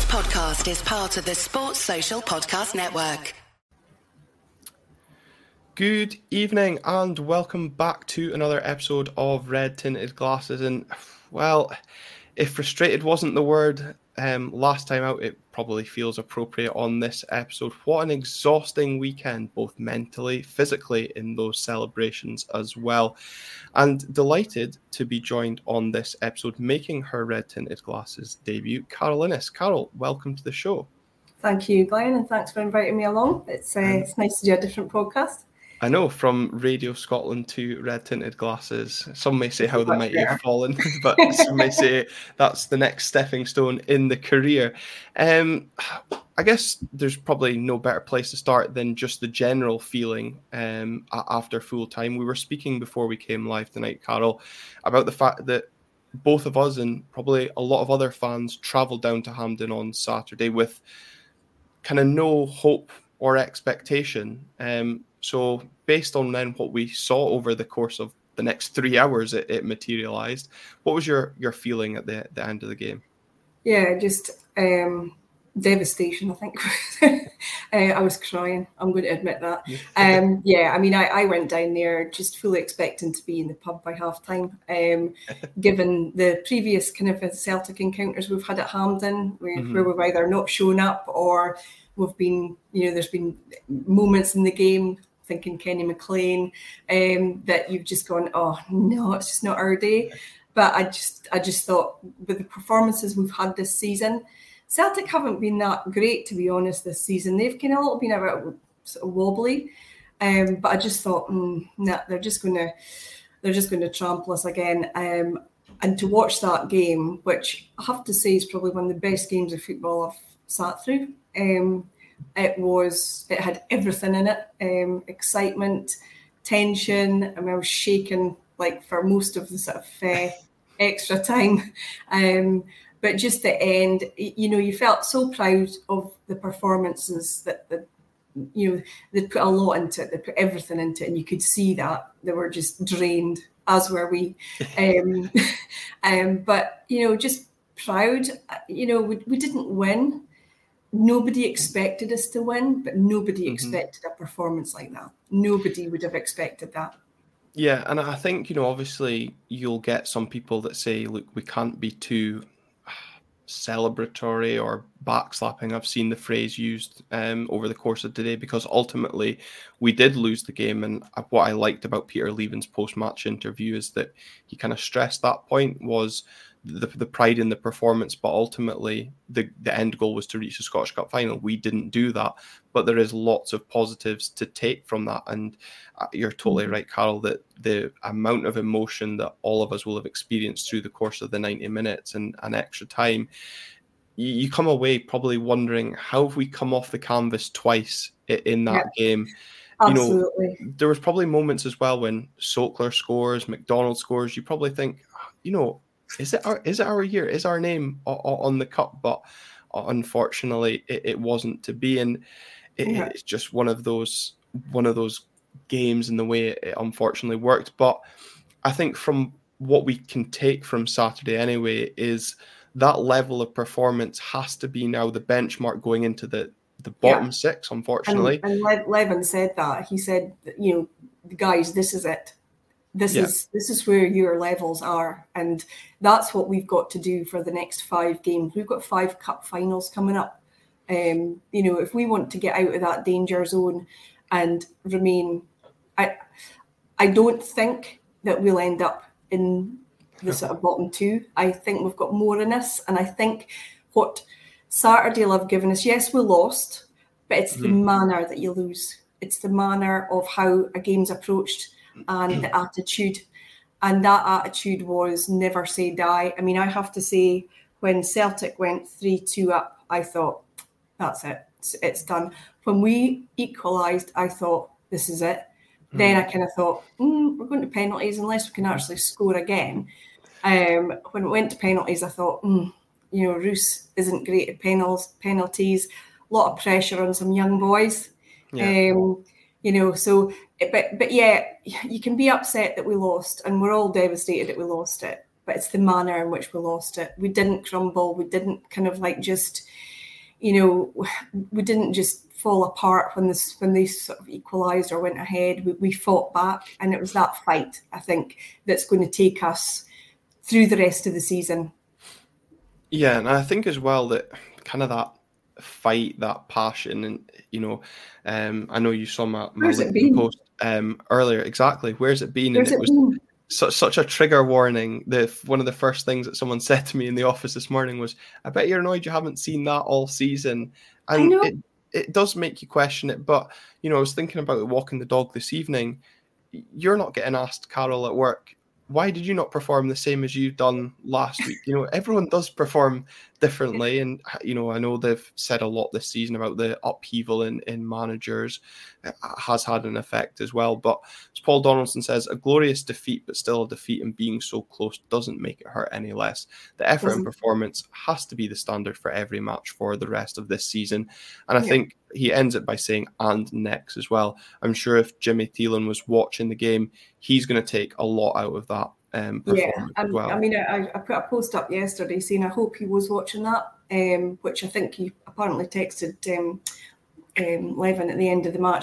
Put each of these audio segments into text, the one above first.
podcast is part of the Sports Social Podcast Network. Good evening and welcome back to another episode of Red Tinted Glasses. And, well, if frustrated wasn't the word last time out, it probably feels appropriate on this episode. What an exhausting weekend, both mentally, physically, in those celebrations as well. And delighted to be joined on this episode, making her Red Tinted Glasses debut, Carol Innes. Carol, welcome to the show. Thank you, Glenn, and thanks for inviting me along. It's nice to do a different podcast. I know, from Radio Scotland to Red Tinted Glasses. Some may say how the mighty have fallen, but some may say that's the next stepping stone in the career. I guess there's probably no better place to start than just the general feeling after full time. We were speaking before we came live tonight, Carol, about the fact that both of us and probably a lot of other fans travelled down to Hampden on Saturday with kind of no hope or expectation. So based on then what we saw over the course of the next 3 hours, it materialised. What was your feeling at the end of the game? Yeah, just devastation, I think. I was crying. I'm going to admit that. I mean, I went down there just fully expecting to be in the pub by half-time. Given the previous kind of Celtic encounters we've had at Hampden, where we've either not shown up or we've been, there's been moments in the game, thinking Kenny McLean, that you've just gone, oh no, it's just not our day. But I just thought, with the performances we've had this season, Celtic haven't been that great, to be honest, this season. They've kind of been a bit sort of wobbly, but I just thought, they're just going to trample us again. And to watch that game, which I have to say is probably one of the best games of football I've sat through. It had everything in it, excitement, tension. I mean, I was shaking like for most of the sort of extra time. But just the end, you felt so proud of the performances that they put a lot into it. They put everything into it, and you could see that they were just drained, as were we. But just proud. We didn't win. Nobody expected us to win, but nobody expected a performance like that. Nobody would have expected that. Yeah, and I think, obviously you'll get some people that say, look, we can't be too celebratory or backslapping. I've seen the phrase used over the course of today, because ultimately we did lose the game. And what I liked about Peter Leven's post-match interview is that he kind of stressed that point was the pride in the performance, but ultimately the end goal was to reach the Scottish Cup final. We didn't do that, but there is lots of positives to take from that. And you're totally right, Carol, that the amount of emotion that all of us will have experienced through the course of the 90 minutes and extra time, you come away probably wondering, how have we come off the canvas twice in that game? Absolutely. There was probably moments as well when Sokler scores, McDonald scores, you probably think, is it our year? Is our name on the cup? But unfortunately, it wasn't to be, and it's just one of those games in the way it unfortunately worked. But I think from what we can take from Saturday anyway is that level of performance has to be now the benchmark going into the bottom six. Unfortunately, and Levin said that. He said, guys, this is it. This is where your levels are, and that's what we've got to do for the next 5 games. We've got 5 cup finals coming up. If we want to get out of that danger zone and remain, I don't think that we'll end up in the sort of bottom 2. I think we've got more in us, and I think what Saturday will have given us, yes, we lost, but it's the manner that you lose. It's the manner of how a game's approached and the attitude. And that attitude was never say die. I mean, I have to say, when Celtic went 3-2 up, I thought, that's it. It's done. When we equalised, I thought, this is it. Then I kind of thought, we're going to penalties unless we can actually score again. When it went to penalties, I thought, Roos isn't great at penalties. A lot of pressure on some young boys. Yeah. But yeah, you can be upset that we lost, and we're all devastated that we lost it. But it's the manner in which we lost it. We didn't crumble. We didn't kind of like just, we didn't just fall apart when they sort of equalised or went ahead. We fought back, and it was that fight, I think, that's going to take us through the rest of the season. Yeah, and I think as well that kind of that fight, that passion, and I know you saw my LinkedIn post earlier. Exactly, where's it been? Where's and it was been? Such a trigger warning. One of the first things that someone said to me in the office this morning was, "I bet you're annoyed you haven't seen that all season." And I know. it does make you question it. But I was thinking about walking the dog this evening. You're not getting asked, Carol, at work, why did you not perform the same as you've done last week? Everyone does perform differently. And, I know they've said a lot this season about the upheaval in managers. It has had an effect as well. But as Paul Donaldson says, a glorious defeat, but still a defeat, and being so close doesn't make it hurt any less. The effort and performance has to be the standard for every match for the rest of this season. And I think he ends it by saying, and next as well. I'm sure if Jimmy Thielen was watching the game, he's going to take a lot out of that performance as well. I mean, I put a post up yesterday saying I hope he was watching that, which I think he apparently texted Levin at the end of the match.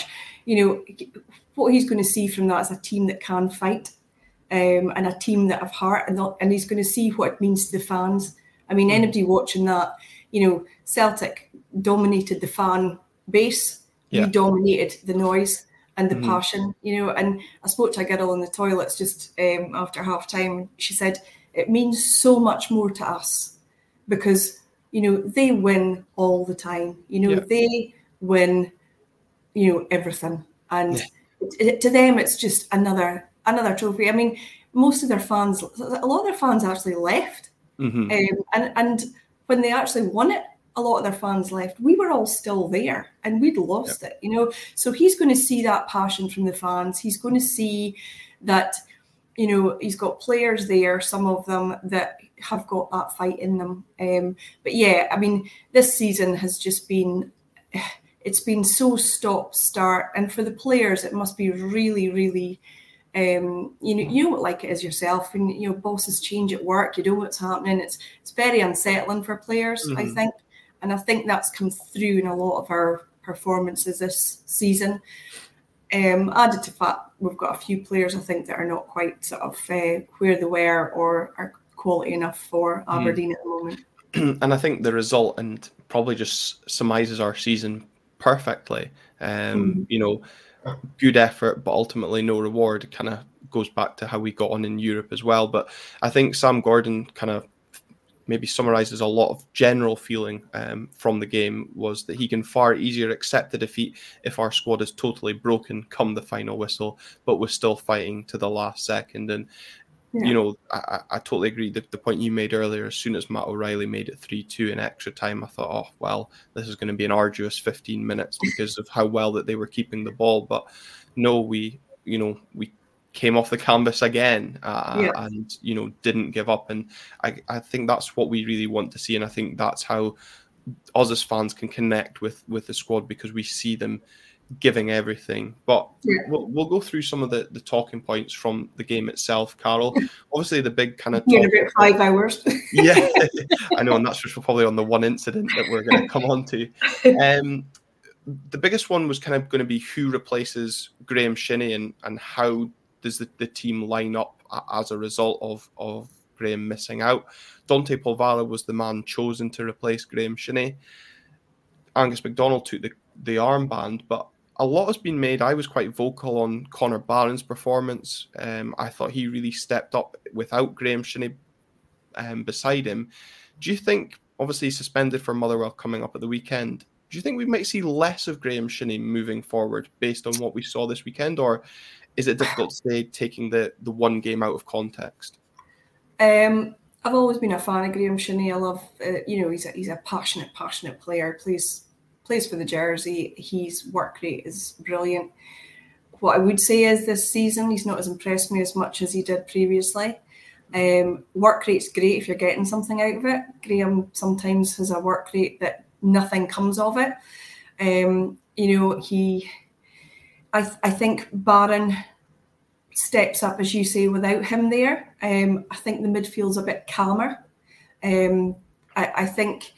What he's going to see from that is a team that can fight, and a team that have heart, and he's going to see what it means to the fans. I mean, anybody watching that, Celtic dominated the fan base. We dominated the noise and the passion, and I spoke to a girl in the toilets just after half time. She said it means so much more to us because, they win all the time. They win, everything. And to them, it's just another trophy. I mean, most of their fans, a lot of their fans actually left. And when they actually won it, a lot of their fans left. We were all still there and we'd lost it, So he's going to see that passion from the fans. He's going to see that, he's got players there, some of them that have got that fight in them. But yeah, I mean, this season has just been, it's been so stop-start. And for the players, it must be really, really, you know what like it is yourself. And, bosses change at work, you know what's happening. It's very unsettling for players, I think. And I think that's come through in a lot of our performances this season. Added to that, we've got a few players, I think, that are not quite sort of where they were or are quality enough for Aberdeen at the moment. And I think the result and probably just surmises our season perfectly. Good effort, but ultimately no reward. It kind of goes back to how we got on in Europe as well. But I think Sam Gordon kind of maybe summarizes a lot of general feeling from the game, was that he can far easier accept the defeat if our squad is totally broken come the final whistle, but we're still fighting to the last second. And, I totally agree. The point you made earlier, as soon as Matt O'Reilly made it 3-2 in extra time, I thought, oh, well, this is going to be an arduous 15 minutes because of how well that they were keeping the ball. But no, we came off the canvas again and didn't give up, and I think that's what we really want to see, and I think that's how us as fans can connect with the squad, because we see them giving everything. But we'll go through some of the talking points from the game itself, Carol. Obviously the big kind of about 5 hours. Yeah, I know, and that's just probably on the one incident that we're going to come on to. The biggest one was kind of going to be who replaces Graham Shinnie, and how does the team line up as a result of Graham missing out. Dante Polvara was the man chosen to replace Graham Shinnie. Angus MacDonald took the armband, but a lot has been made. I was quite vocal on Connor Barron's performance. I thought he really stepped up without Graham Shinnie beside him. Do you think, obviously suspended for Motherwell coming up at the weekend, do you think we might see less of Graham Shinnie moving forward based on what we saw this weekend, or is it difficult to say, taking the one game out of context? I've always been a fan of Graham Shinnie. I love, he's a passionate player. Plays for the jersey. His work rate is brilliant. What I would say is this season, he's not as impressed me as much as he did previously. Work rate's great if you're getting something out of it. Graham sometimes has a work rate that nothing comes of it. I think Barron steps up, as you say, without him there. I think the midfield's a bit calmer. I think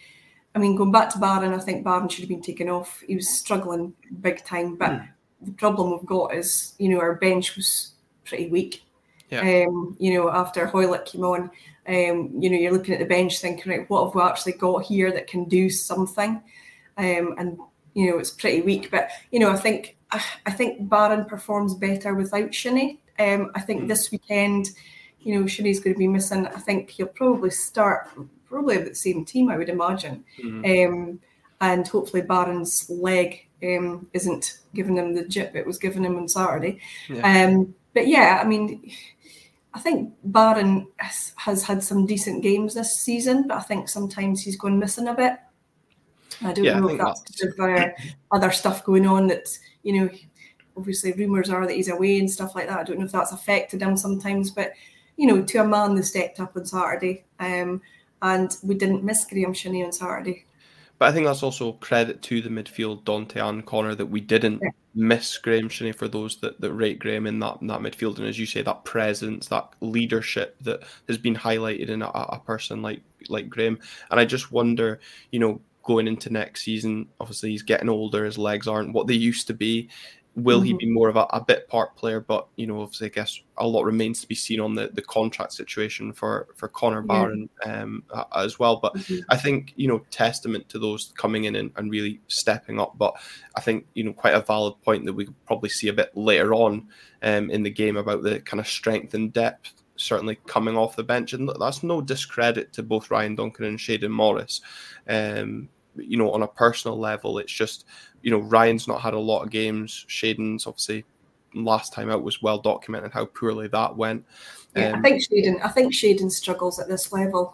I mean, going back to Barron, I think Barron should have been taken off. He was struggling big time. But the problem we've got is, our bench was pretty weak. Yeah. After Hoylett came on, you're looking at the bench thinking, right, what have we actually got here that can do something? It's pretty weak. But, I think Barron performs better without Shinnie. I think this weekend, Shinnie's going to be missing. I think he'll probably start with the same team, I would imagine. And hopefully Barron's leg isn't giving him the jip it was giving him on Saturday. Yeah. But yeah, I mean, I think Barron has had some decent games this season, but I think sometimes he's gone missing a bit. I don't know if that's because of other stuff going on that, obviously rumours are that he's away and stuff like that. I don't know if that's affected him sometimes, but, to a man they stepped up on Saturday, and we didn't miss Graham Shinnie on Saturday. But I think that's also credit to the midfield, Dante and Connor, that we didn't miss Graham Shinnie, for those that rate Graham in that midfield. And as you say, that presence, that leadership that has been highlighted in a person like Graham. And I just wonder, going into next season, obviously he's getting older, his legs aren't what they used to be. Will he be more of a bit part player? But, obviously, I guess a lot remains to be seen on the contract situation for Connor Barron as well. But I think, testament to those coming in and really stepping up. But I think, quite a valid point that we could probably see a bit later on in the game about the kind of strength and depth certainly coming off the bench. And that's no discredit to both Ryan Duncan and Shayden Morris. On a personal level, it's just, Ryan's not had a lot of games. Shayden's obviously last time out was well documented how poorly that went. I think Shayden struggles at this level.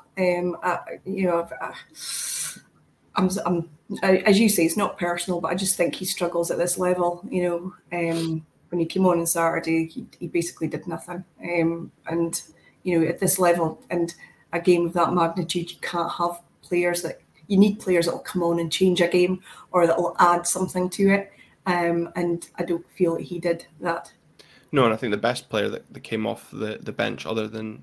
As you say, it's not personal, but I just think he struggles at this level. When he came on Saturday, he basically did nothing. And at this level and a game of that magnitude, you can't have players that. You need players that will come on and change a game or that will add something to it. And I don't feel that he did that. No, and I think the best player that came off the bench, other than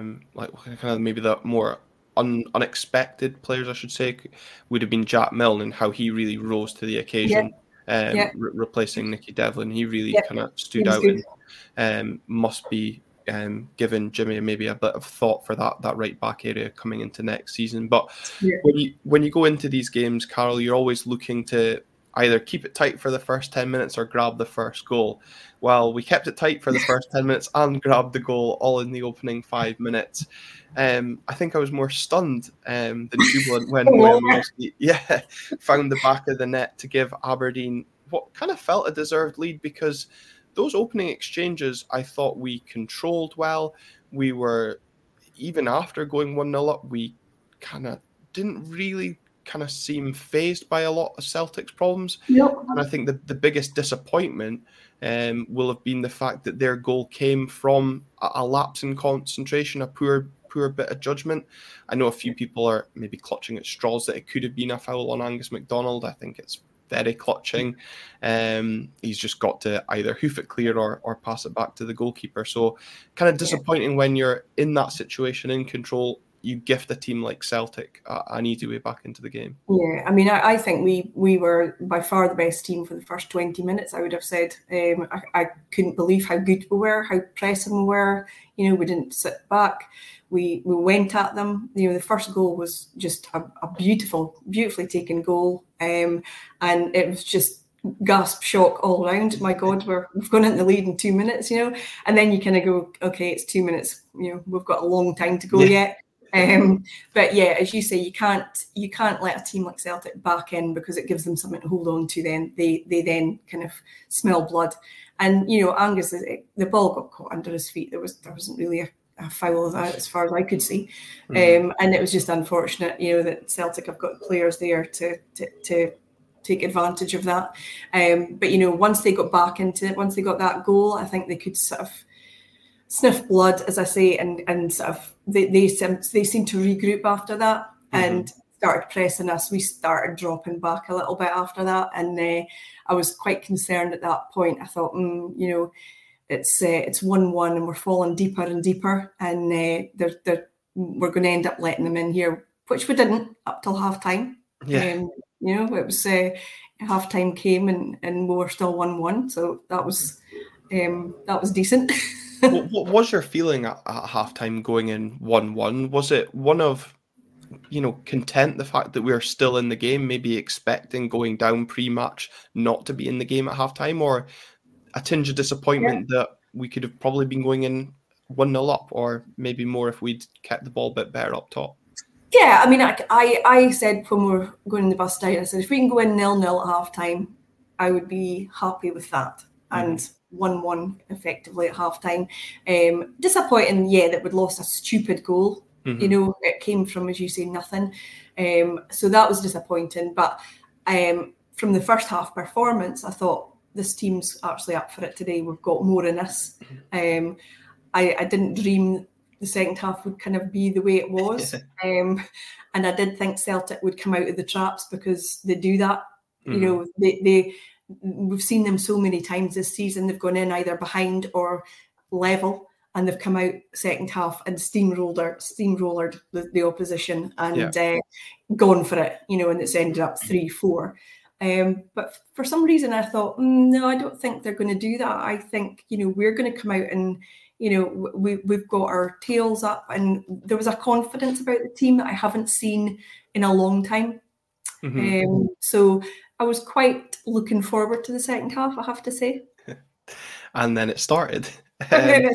maybe the more unexpected players, I should say, would have been Jack Milne, and how he really rose to the occasion, replacing Nicky Devlin. He really kind of stood out and must be given Jimmy maybe a bit of thought for that right back area coming into next season. But when you go into these games, Carol, you're always looking to either keep it tight for the first 10 minutes or grab the first goal. Well, we kept it tight for the first 10 minutes and grabbed the goal all in the opening 5 minutes. I think I was more stunned than jubilant when Miloski found the back of the net to give Aberdeen what kind of felt a deserved lead, because those opening exchanges, I thought we controlled well. We were, even after going 1-0 up, we kind of didn't really kind of seem phased by a lot of Celtic's problems. Yep. And I think the biggest disappointment will have been the fact that their goal came from a lapse in concentration, a poor bit of judgment. I know a few people are maybe clutching at straws that it could have been a foul on Angus MacDonald. I think it's very clutching. He's just got to either hoof it clear or pass it back to the goalkeeper. So kind of disappointing when you're in that situation, in control. You gift a team like Celtic an easy way back into the game. Yeah, I mean, I think we were by far the best team for the first 20 minutes, I would have said. I couldn't believe how good we were, how pressing we were. We didn't sit back. We went at them. The first goal was just a beautifully taken goal. And it was just gasp shock all around. My God, we've gone into the lead in 2 minutes, and then you kind of go, okay, it's 2 minutes. We've got a long time to go yet. But yeah, as you say, you can't let a team like Celtic back in, because it gives them something to hold on to. Then they then kind of smell blood, and Angus, the ball got caught under his feet. There wasn't really a foul of that as far as I could see, and it was just unfortunate, that Celtic have got players there to take advantage of that. But once they got back into it, once they got that goal, I think they could sort of sniff blood, as I say, and sort of they seemed to regroup after that and started pressing us. We started dropping back a little bit after that, and I was quite concerned at that point. I thought, it's 1-1 and we're falling deeper and deeper, and we're going to end up letting them in here, which we didn't up till half time. Yeah. It was half time came and we were still 1-1, so that was decent. What was your feeling at halftime going in 1-1? Was it one of, content the fact that we're still in the game, maybe expecting going down pre-match not to be in the game at halftime, or a tinge of disappointment that we could have probably been going in 1-0 up, or maybe more if we'd kept the ball a bit better up top? Yeah, I mean, I said when we were going in the bus down, I said, if we can go in 0-0 at halftime, I would be happy with that. And 1-1 effectively at halftime. Disappointing, that we'd lost a stupid goal. It came from, as you say, nothing. So that was disappointing. But from the first half performance, I thought this team's actually up for it today. We've got more in us. I didn't dream the second half would kind of be the way it was. And I did think Celtic would come out of the traps because they do that. We've seen them so many times this season. They've gone in either behind or level, and they've come out second half and steamrollered the opposition and gone for it, and it's ended up 3-4. But for some reason I thought, no, I don't think they're going to do that. I think, we're going to come out and, we've got our tails up, and there was a confidence about the team that I haven't seen in a long time. So I was quite looking forward to the second half, I have to say. And then it started. I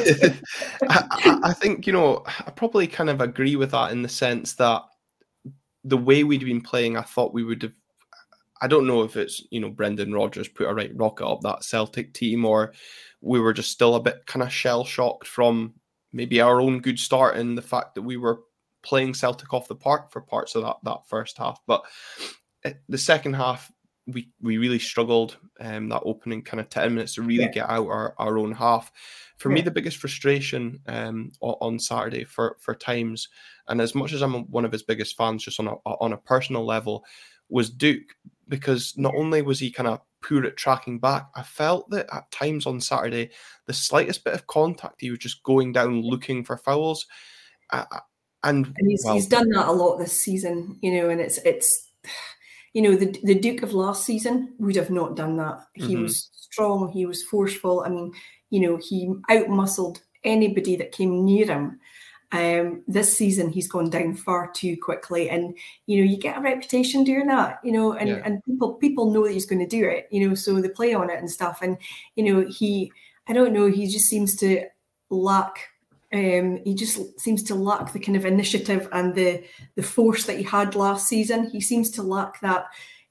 think, I probably kind of agree with that in the sense that the way we'd been playing, I thought we would have, I don't know if it's, Brendan Rodgers put a right rocket up that Celtic team, or we were just still a bit kind of shell-shocked from maybe our own good start and the fact that we were playing Celtic off the park for parts of that first half. But the second half, we really struggled, that opening kind of 10 minutes to really get out our own half. For me, the biggest frustration on Saturday for times, and as much as I'm one of his biggest fans just on a personal level, was Duke, because not only was he kind of poor at tracking back, I felt that at times on Saturday, the slightest bit of contact, he was just going down looking for fouls. And he's done that a lot this season, and it's the Duke of last season would have not done that. He was strong, he was forceful. I mean, he outmuscled anybody that came near him. This season he's gone down far too quickly, and you get a reputation doing that, and people know that he's going to do it, so they play on it and stuff. And I don't know, he just seems to lack. He just seems to lack the kind of initiative and the force that he had last season. He seems to lack that.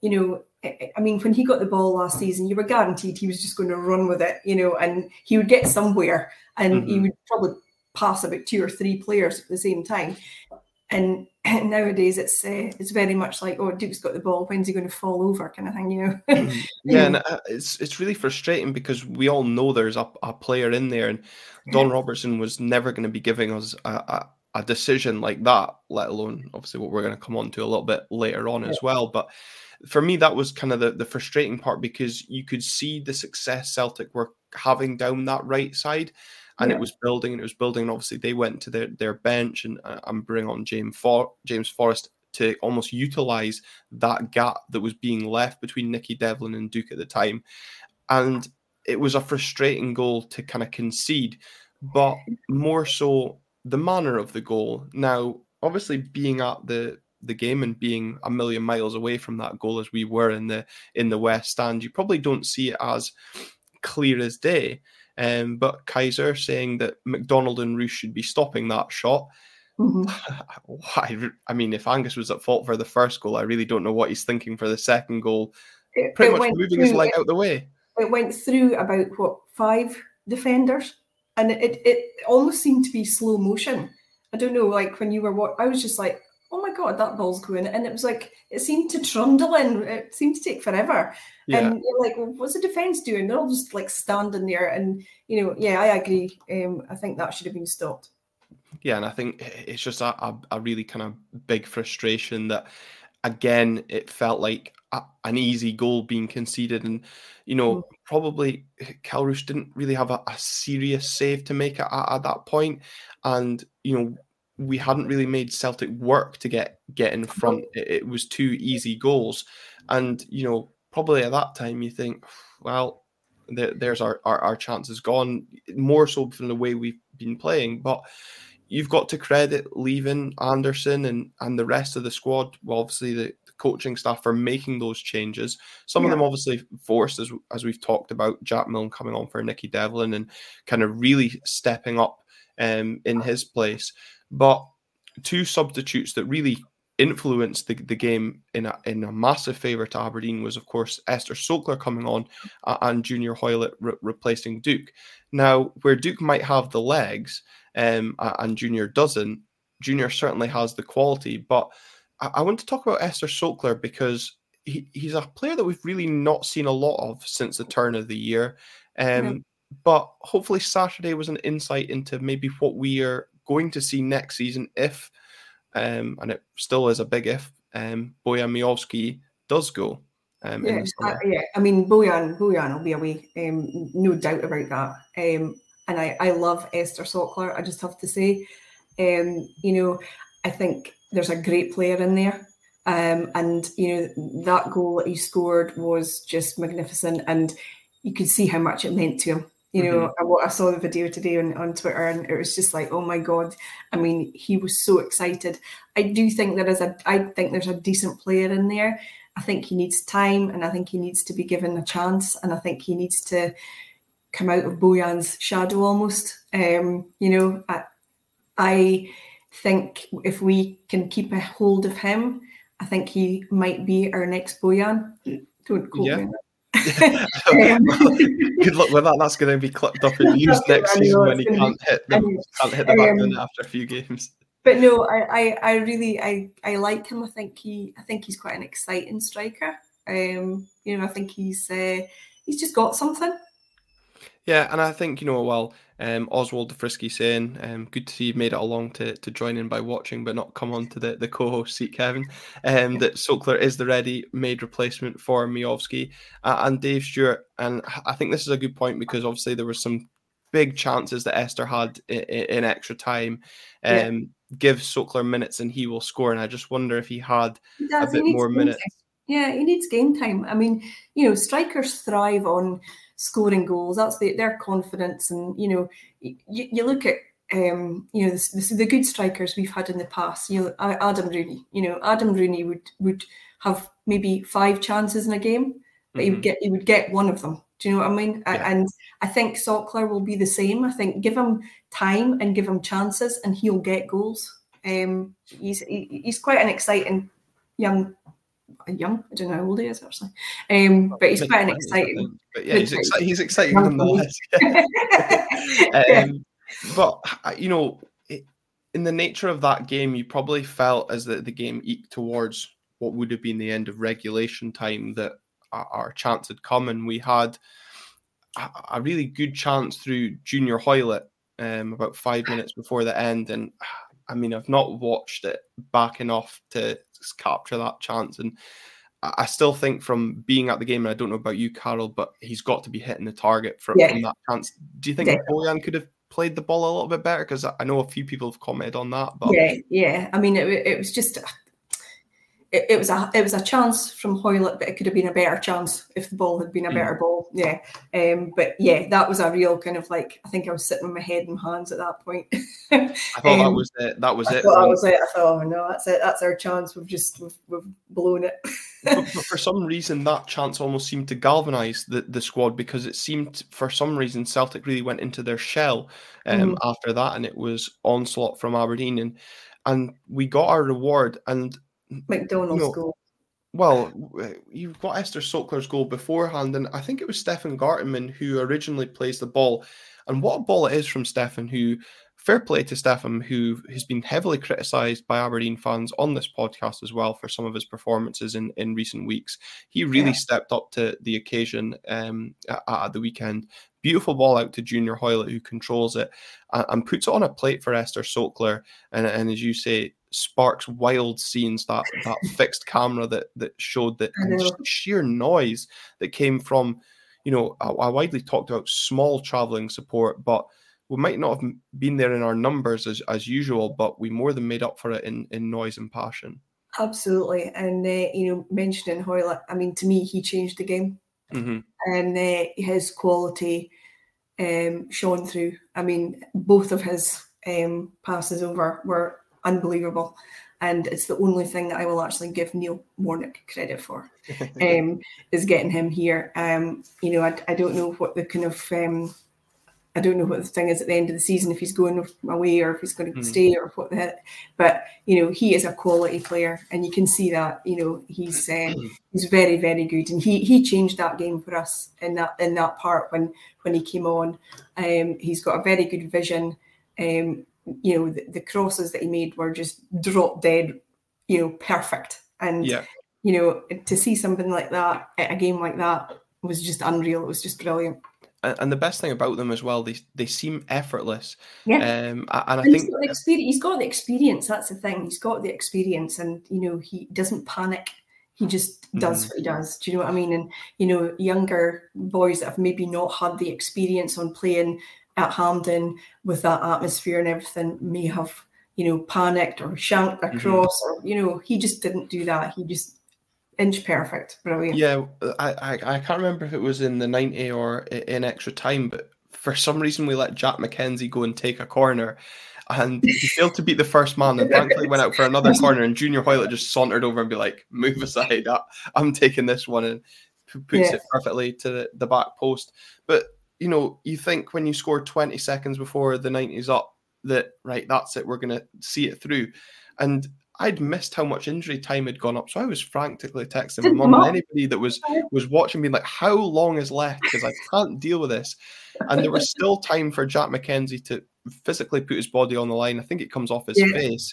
I mean, when he got the ball last season, you were guaranteed he was just going to run with it, and he would get somewhere, and he would probably pass about 2 or 3 players at the same time. And nowadays it's very much like, oh, Duke's got the ball, when's he going to fall over, kind of thing, And it's really frustrating because we all know there's a player in there, and Don Robertson was never going to be giving us a decision like that, let alone obviously what we're going to come on to a little bit later on as well. But for me, that was kind of the frustrating part, because you could see the success Celtic were having down that right side. And it was building, and obviously they went to their bench and bring on James Forrest to almost utilise that gap that was being left between Nicky Devlin and Duke at the time. And it was a frustrating goal to kind of concede, but more so the manner of the goal. Now, obviously being at the game and being a million miles away from that goal as we were in the West Stand, you probably don't see it as clear as day. But Kaiser saying that McDonald and Roos should be stopping that shot. I mean, if Angus was at fault for the first goal, I really don't know what he's thinking for the second goal. Pretty much moving his leg out the way. It went through about 5 defenders, and it almost seemed to be slow motion. I don't know, like when you were I was just like, oh my God, that ball's going. And it was like, it seemed to trundle in. It seemed to take forever. Yeah. And you're like, well, what's the defence doing? They're all just like standing there. And, I agree. I think that should have been stopped. Yeah, and I think it's just a really kind of big frustration that, again, it felt like an easy goal being conceded. And, probably Kelle Roos didn't really have a serious save to make at that point. And, we hadn't really made Celtic work to get in front. It was 2 easy goals. And, probably at that time you think, well, there's our chances gone, more so from the way we've been playing. But you've got to credit Lieven, Anderson, and the rest of the squad. Well, obviously the coaching staff for making those changes. Some of them obviously forced, as we've talked about, Jack Milne coming on for Nicky Devlin and kind of really stepping up in his place. But 2 substitutes that really influenced the game in a massive favour to Aberdeen was, of course, Ester Sokler coming on and Junior Hoilett replacing Duke. Now, where Duke might have the legs and Junior doesn't, Junior certainly has the quality. But I want to talk about Ester Sokler because he's a player that we've really not seen a lot of since the turn of the year. But hopefully Saturday was an insight into maybe what we are going to see next season if, and it still is a big if, Bojan Miovski does go. I mean, Bojan will be away, no doubt about that. And I love Ester Sokler, I just have to say. I think there's a great player in there. And, that goal that he scored was just magnificent. And you could see how much it meant to him. I saw the video today on Twitter, and it was just like, oh my God. I mean, he was so excited. I do think there's a decent player in there. I think he needs time, and I think he needs to be given a chance, and I think he needs to come out of Bojan's shadow almost. I think if we can keep a hold of him, I think he might be our next Bojan. Don't quote me. Good luck with that. That's going to be clipped up and used next season when he can't hit the back of the net after a few games. But no, I really like him. I think he's quite an exciting striker. I think he's just got something. Yeah, and I think, Oswald the Frisky saying, good to see you've made it along to join in by watching, but not come on to the co-host seat, Kevin, that Sokler is the ready-made replacement for Miovski and Dave Stewart. And I think this is a good point because obviously there were some big chances that Ester had in extra time. Give Sokler minutes and he will score. And I just wonder if he had a bit more minutes. Yeah, he needs game time. I mean, strikers thrive on scoring goals. That's their confidence. And, you look at, the good strikers we've had in the past, Adam Rooney. Adam Rooney would have maybe 5 chances in a game, but he would get one of them. Do you know what I mean? Yeah. And I think Sokler will be the same. I think give him time and give him chances and he'll get goals. He's quite an exciting young, I don't know how old he is actually, but he's quite an exciting. But yeah, he's exciting nonetheless. But in the nature of that game, you probably felt as the game eked towards what would have been the end of regulation time that our chance had come, and we had a really good chance through Junior Hoilett about 5 minutes before the end. And I mean, I've not watched it back enough to capture that chance. And I still think from being at the game, and I don't know about you, Carol, but he's got to be hitting the target from that chance. Do you think Bojan could have played the ball a little bit better? Because I know a few people have commented on that. But yeah. I mean, it was just... It was a chance from Hoilett, but it could have been a better chance if the ball had been a better ball. Yeah. But yeah, that was a real kind of like, I think I was sitting with my head in my hands at that point. I thought that was it. I thought, oh no, that's it. That's our chance. We've blown it. But for some reason, that chance almost seemed to galvanise the squad, because it seemed for some reason Celtic really went into their shell after that, and it was onslaught from Aberdeen, and we got our reward. And McDonald's goal. Well, you've got Ester Sokler's goal beforehand, and I think it was Stefan Gartenmann who originally plays the ball. And what a ball it is from Stefan, who, fair play to Stefan, who has been heavily criticised by Aberdeen fans on this podcast as well for some of his performances in recent weeks. He really stepped up to the occasion at the weekend. Beautiful ball out to Junior Hoilett, who controls it and puts it on a plate for Ester Sokler. And as you say, sparks wild scenes, that fixed camera that showed that, and just sheer noise that came from, I widely talked about small travelling support, but we might not have been there in our numbers as usual, but we more than made up for it in noise and passion. Absolutely. And, mentioning Hoylett, I mean, to me, he changed the game. Mm-hmm. And his quality shone through. I mean, both of his passes over were unbelievable. And it's the only thing that I will actually give Neil Warnock credit for, is getting him here. I don't know what the kind of... I don't know what the thing is at the end of the season, if he's going away or if he's going to stay or what the heck. But, he is a quality player, and you can see that, he's very, very good. And he changed that game for us in that part when he came on. He's got a very good vision. The crosses that he made were just drop dead, perfect. And, to see something like that at a game like that was just unreal. It was just brilliant. And the best thing about them as well, they seem effortless. Yeah. And I think he's got the experience. That's the thing. He's got the experience, and he doesn't panic. He just does what he does. Do you know what I mean? And younger boys that have maybe not had the experience on playing at Hampden with that atmosphere and everything may have panicked or shanked across, or he just didn't do that. He just inch perfect, brilliant. Yeah, I can't remember if it was in the 90 or in extra time, but for some reason we let Jack McKenzie go and take a corner, and he failed to beat the first man, and thankfully went out for another corner, and Junior Hoylett just sauntered over and be like, move aside, I'm taking this one, and puts it perfectly to the back post. But you think when you score 20 seconds before the 90's up that, right, that's it, we're going to see it through. And I'd missed how much injury time had gone up, so I was frantically texting my mum and anybody that was watching, being like, how long is left? Because I can't deal with this. And there was still time for Jack McKenzie to physically put his body on the line. I think it comes off his face.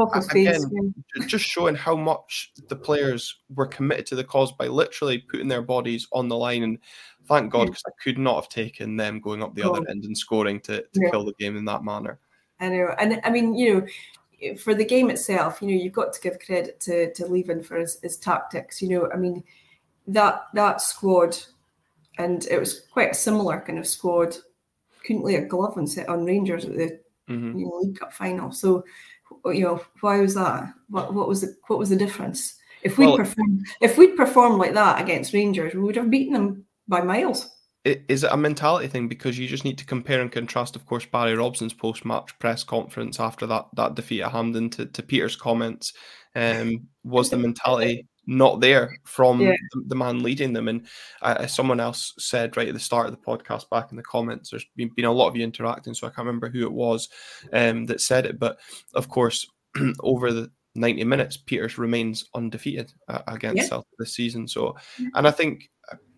Just showing how much the players were committed to the cause by literally putting their bodies on the line. And thank God, because I could not have taken them going up the other end and scoring to kill the game in that manner. I know. And I mean, for the game itself, you've got to give credit to Leven for his tactics. I mean, that squad, and it was quite a similar kind of squad, couldn't lay a glove on Rangers at the League Cup final. So, why was that? What was the difference? If we'd performed like that against Rangers, we would have beaten them by miles. Is it a mentality thing? Because you just need to compare and contrast, of course, Barry Robson's post-match press conference after that defeat at Hampden to Peter's comments. Was the mentality not there from the man leading them? And someone else said right at the start of the podcast back in the comments, there's been a lot of you interacting, so I can't remember who it was that said it. But, of course, over the 90 minutes, Peters remains undefeated against Celtic this season. So, and I think,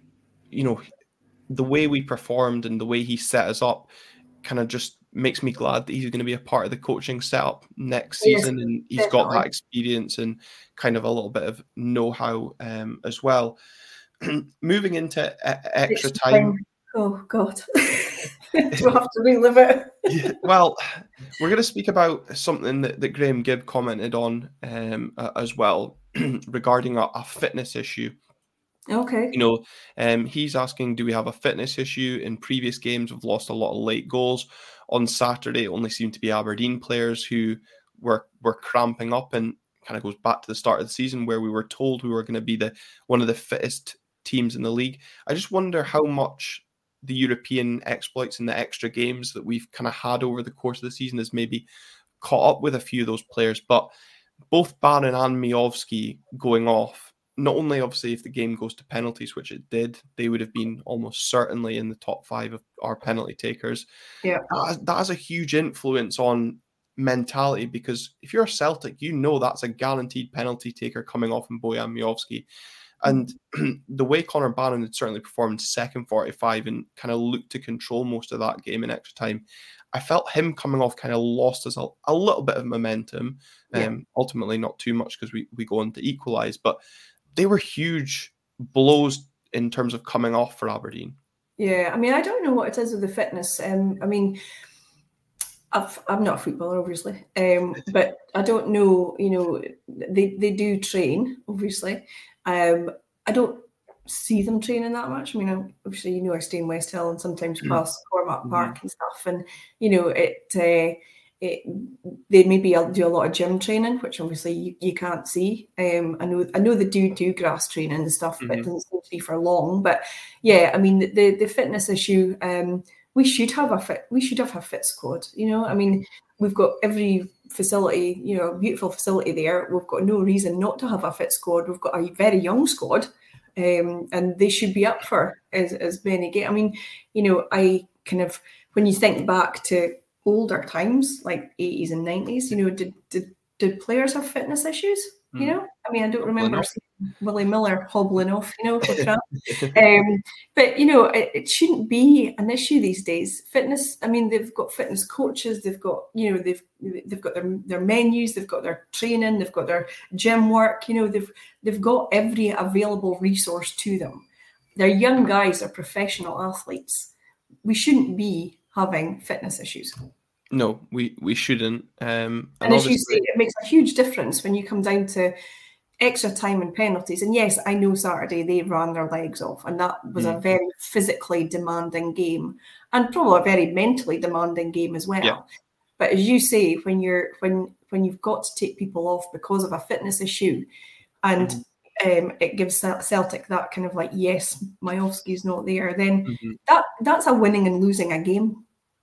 the way we performed and the way he set us up kind of just makes me glad that he's going to be a part of the coaching setup next season, and he's got that experience and kind of a little bit of know-how as well. Moving into extra time. Oh, God. Do I have to relive it? Yeah, well, we're going to speak about something that Graham Gibb commented on as well regarding a fitness issue. Okay. He's asking, do we have a fitness issue? In previous games, we've lost a lot of late goals. On Saturday, it only seemed to be Aberdeen players who were cramping up, and kind of goes back to the start of the season where we were told we were going to be one of the fittest teams in the league. I just wonder how much the European exploits and the extra games that we've kind of had over the course of the season has maybe caught up with a few of those players. But both Barron and Miovski going off, not only obviously if the game goes to penalties, which it did, they would have been almost certainly in the top 5 of our penalty takers. Yeah, that has a huge influence on mentality, because if you're a Celtic, that's a guaranteed penalty taker coming off in Bojan Miovski. And the way Connor Barron had certainly performed second 45 and kind of looked to control most of that game in extra time, I felt him coming off kind of lost us a little bit of momentum. Ultimately, not too much because we go on to equalise, but they were huge blows in terms of coming off for Aberdeen. Yeah, I mean, I don't know what it is with the fitness. I mean, I'm not a footballer, obviously, but I don't know. They do train, obviously. I don't see them training that much. I mean, obviously, you know, I stay in West Hill and sometimes pass Cormac Park and stuff, and you know, they maybe do a lot of gym training, which obviously you can't see. I know they do grass training and stuff, but it doesn't seem to be for long. But yeah, I mean, the fitness issue. We should have a fit squad. You know, I mean, we've got every facility, you know, beautiful facility there. We've got no reason not to have a fit squad. We've got a very young squad, and they should be up for as many games. I mean, you know, I kind of, when you think back to older times like 80s and 90s, you know, did players have fitness issues? You know, I mean, I don't remember seeing Willie Miller hobbling off, you know, for crap. But you know, it shouldn't be an issue these days. Fitness. I mean, they've got fitness coaches. They've got, you know, they've got their menus. They've got their training. They've got their gym work. You know, they've got every available resource to them. They're young guys. They're professional athletes. We shouldn't be having fitness issues. No, we shouldn't. And as you say, it makes a huge difference when you come down to extra time and penalties. And yes, I know Saturday they ran their legs off, and that was a very physically demanding game, and probably a very mentally demanding game as well. Yeah. But as you say, when you've got to take people off because of a fitness issue, and it gives Celtic that kind of like, yes, Majowski's not there, then that's a winning and losing a game.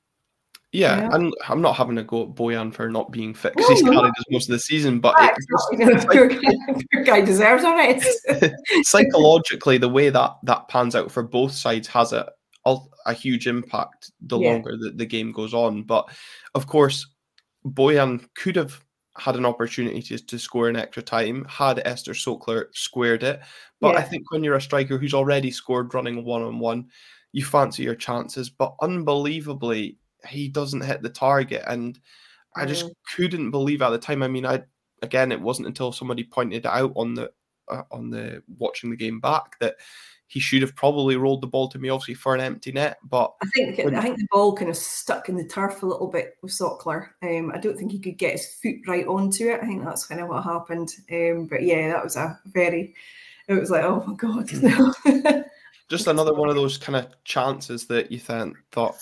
Yeah, and I'm not having a go at Bojan for not being fit because he's carried us most of the season, but poor guy deserves a rest. Psychologically, the way that pans out for both sides has a huge impact the longer the game goes on. But of course, Bojan could have had an opportunity to score in extra time had Ester Sokler squared it. But I think when you're a striker who's already scored running 1-on-1, you fancy your chances. But unbelievably, he doesn't hit the target, and I just couldn't believe at the time. I mean, it wasn't until somebody pointed it out on the watching the game back that he should have probably rolled the ball to Majowski for an empty net. But I think the ball kind of stuck in the turf a little bit with Sokler. I don't think he could get his foot right onto it. I think that's kind of what happened. But yeah, that was it was like, oh my God. Just another one of those kind of chances that you thought,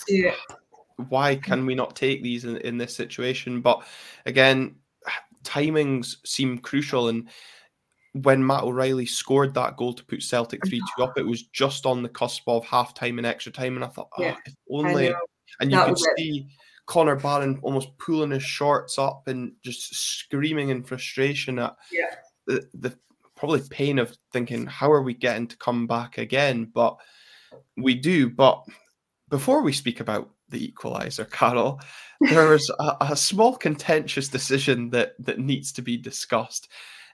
why can we not take these in this situation? But again, timings seem crucial. And when Matt O'Reilly scored that goal to put Celtic 3-2 up, it was just on the cusp of half-time and extra time. And I thought, if only... And you could see Connor Barron almost pulling his shorts up and just screaming in frustration at the probably pain of thinking, how are we getting to come back again? But we do. But before we speak about the equaliser, Carol, there was a small contentious decision that needs to be discussed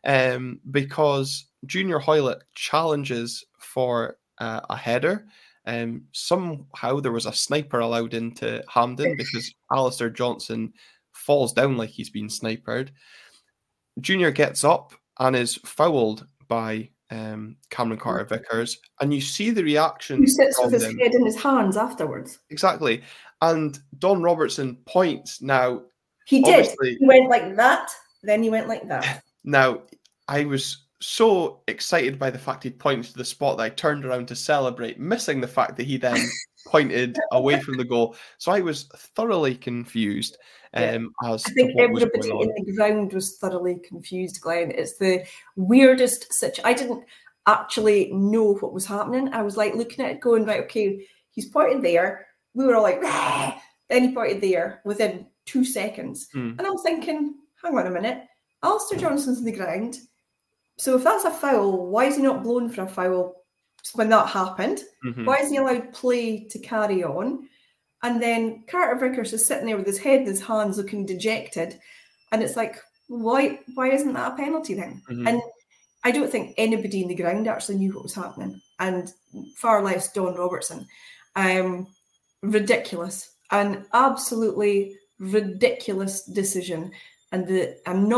because Junior Hoilett challenges for a header. Somehow there was a sniper allowed into Hampden because Alistair Johnson falls down like he's been sniped. Junior gets up and is fouled by Cameron Carter-Vickers, and you see the reaction. He sits with his head in his hands afterwards. Exactly. And Don Robertson points now. He did. He went like that, then he went like that. Now, I was so excited by the fact he pointed to the spot that I turned around to celebrate, missing the fact that he then pointed away from the goal. So I was thoroughly confused. I think everybody in the ground was thoroughly confused, Glenn. It's the weirdest situation. I didn't actually know what was happening. I was like looking at it going, right, okay, he's pointed there. We were all like, rah! Then he pointed there within 2 seconds. And I'm thinking, hang on a minute, Alistair Johnson's in the ground. So if that's a foul, why is he not blown for a foul when that happened? Why isn't he allowed play to carry on? And then Carter-Vickers is sitting there with his head in his hands looking dejected. And it's like, why isn't that a penalty then? And I don't think anybody in the ground actually knew what was happening. And far less Don Robertson. Ridiculous. An absolutely ridiculous decision. And the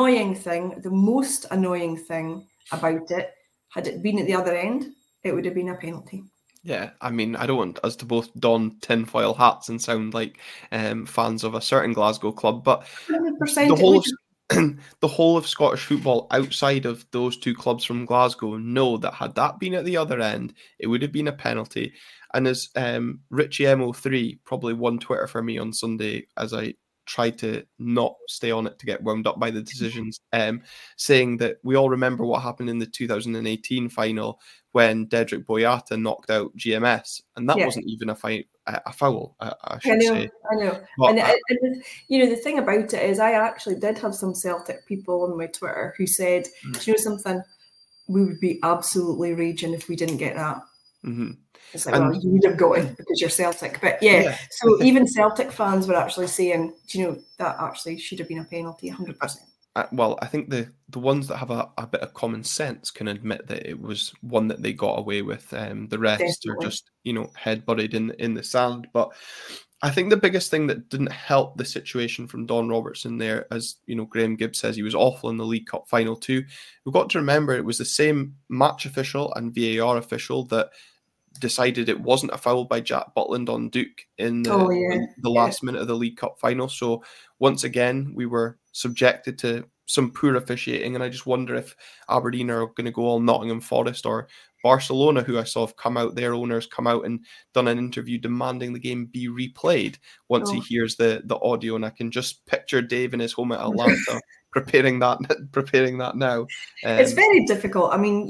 most annoying thing about it, had it been at the other end, it would have been a penalty. Yeah, I mean, I don't want us to both don tinfoil hats and sound like fans of a certain Glasgow club, but 100%. the whole of Scottish football outside of those two clubs from Glasgow know that had that been at the other end, it would have been a penalty. And as Richie MO3 probably won Twitter for me on Sunday as I tried to not stay on it to get wound up by the decisions, saying that we all remember what happened in the 2018 final when Dedryck Boyata knocked out GMS, and that wasn't even a foul, I should say. I know. But, and the thing about it is I actually did have some Celtic people on my Twitter who said, do you know something? We would be absolutely raging if we didn't get that. Mm-hmm. It's like, well, you would have got it because you're Celtic. But so even Celtic fans were actually saying, do you know, that actually should have been a penalty, 100%. Well, I think the ones that have a bit of common sense can admit that it was one that they got away with. The rest are just, head buried in the sand. But I think the biggest thing that didn't help the situation from Don Robertson there, as Graham Gibbs says, he was awful in the League Cup final too. We've got to remember it was the same match official and VAR official that decided it wasn't a foul by Jack Butland on Duke in the last minute of the League Cup final. So once again, we were subjected to some poor officiating, and I just wonder if Aberdeen are going to go all Nottingham Forest, or Barcelona, who I saw have come out, their owners come out and done an interview demanding the game be replayed once he hears the audio. And I can just picture Dave in his home at Atlanta preparing that now. It's very difficult. I mean,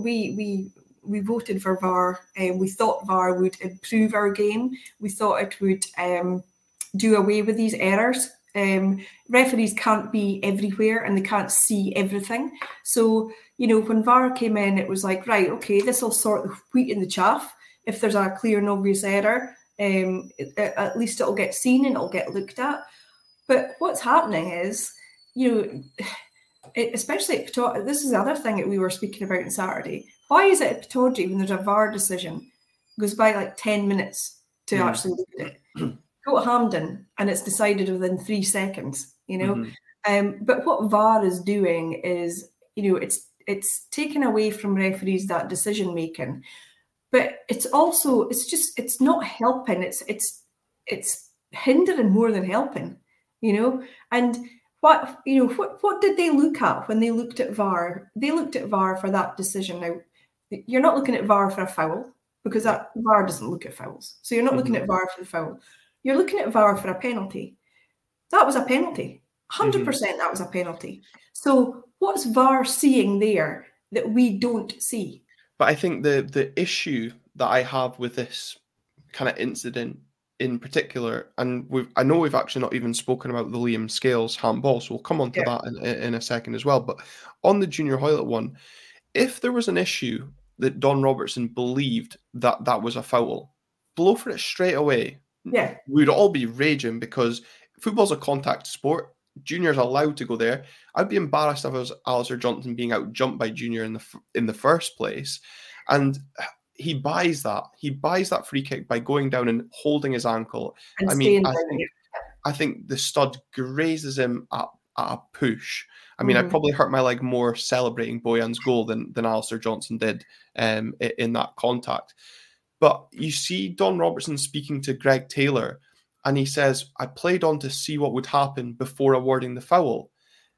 we voted for VAR, and we thought VAR would improve our game. We thought it would do away with these errors. Referees can't be everywhere and they can't see everything. So, when VAR came in, it was like, right, okay, this will sort the wheat and the chaff. If there's a clear and obvious error, at least it'll get seen and it'll get looked at. But what's happening is, especially at Pittodrie, this is the other thing that we were speaking about on Saturday. Why is it at Pittodrie when there's a VAR decision, it goes by like 10 minutes to actually look at it? Go to Hampden and it's decided within 3 seconds, But what VAR is doing is, it's taking away from referees that decision making, but it's not helping. It's hindering more than helping, And what did they look at when they looked at VAR? They looked at VAR for that decision. Now, you're not looking at VAR for a foul, because that VAR doesn't look at fouls. So you're not looking at VAR for the foul. You're looking at VAR for a penalty. That was a penalty. 100% that was a penalty. So what's VAR seeing there that we don't see? But I think the issue that I have with this kind of incident in particular, and I know we've actually not even spoken about the Liam Scales handball, so we'll come on to that in a second as well. But on the Junior Hoylett one, if there was an issue that Don Robertson believed that was a foul, blow for it straight away. Yeah, we'd all be raging because football's a contact sport. Junior's allowed to go there. I'd be embarrassed if I was Alistair Johnson being out jumped by Junior in the first place. And he buys that. He buys that free kick by going down and holding his ankle. And I think the stud grazes him at a push. I mean, I probably hurt my leg more celebrating Boyan's goal than Alistair Johnson did in that contact. But you see Don Robertson speaking to Greg Taylor, and he says, I played on to see what would happen before awarding the foul.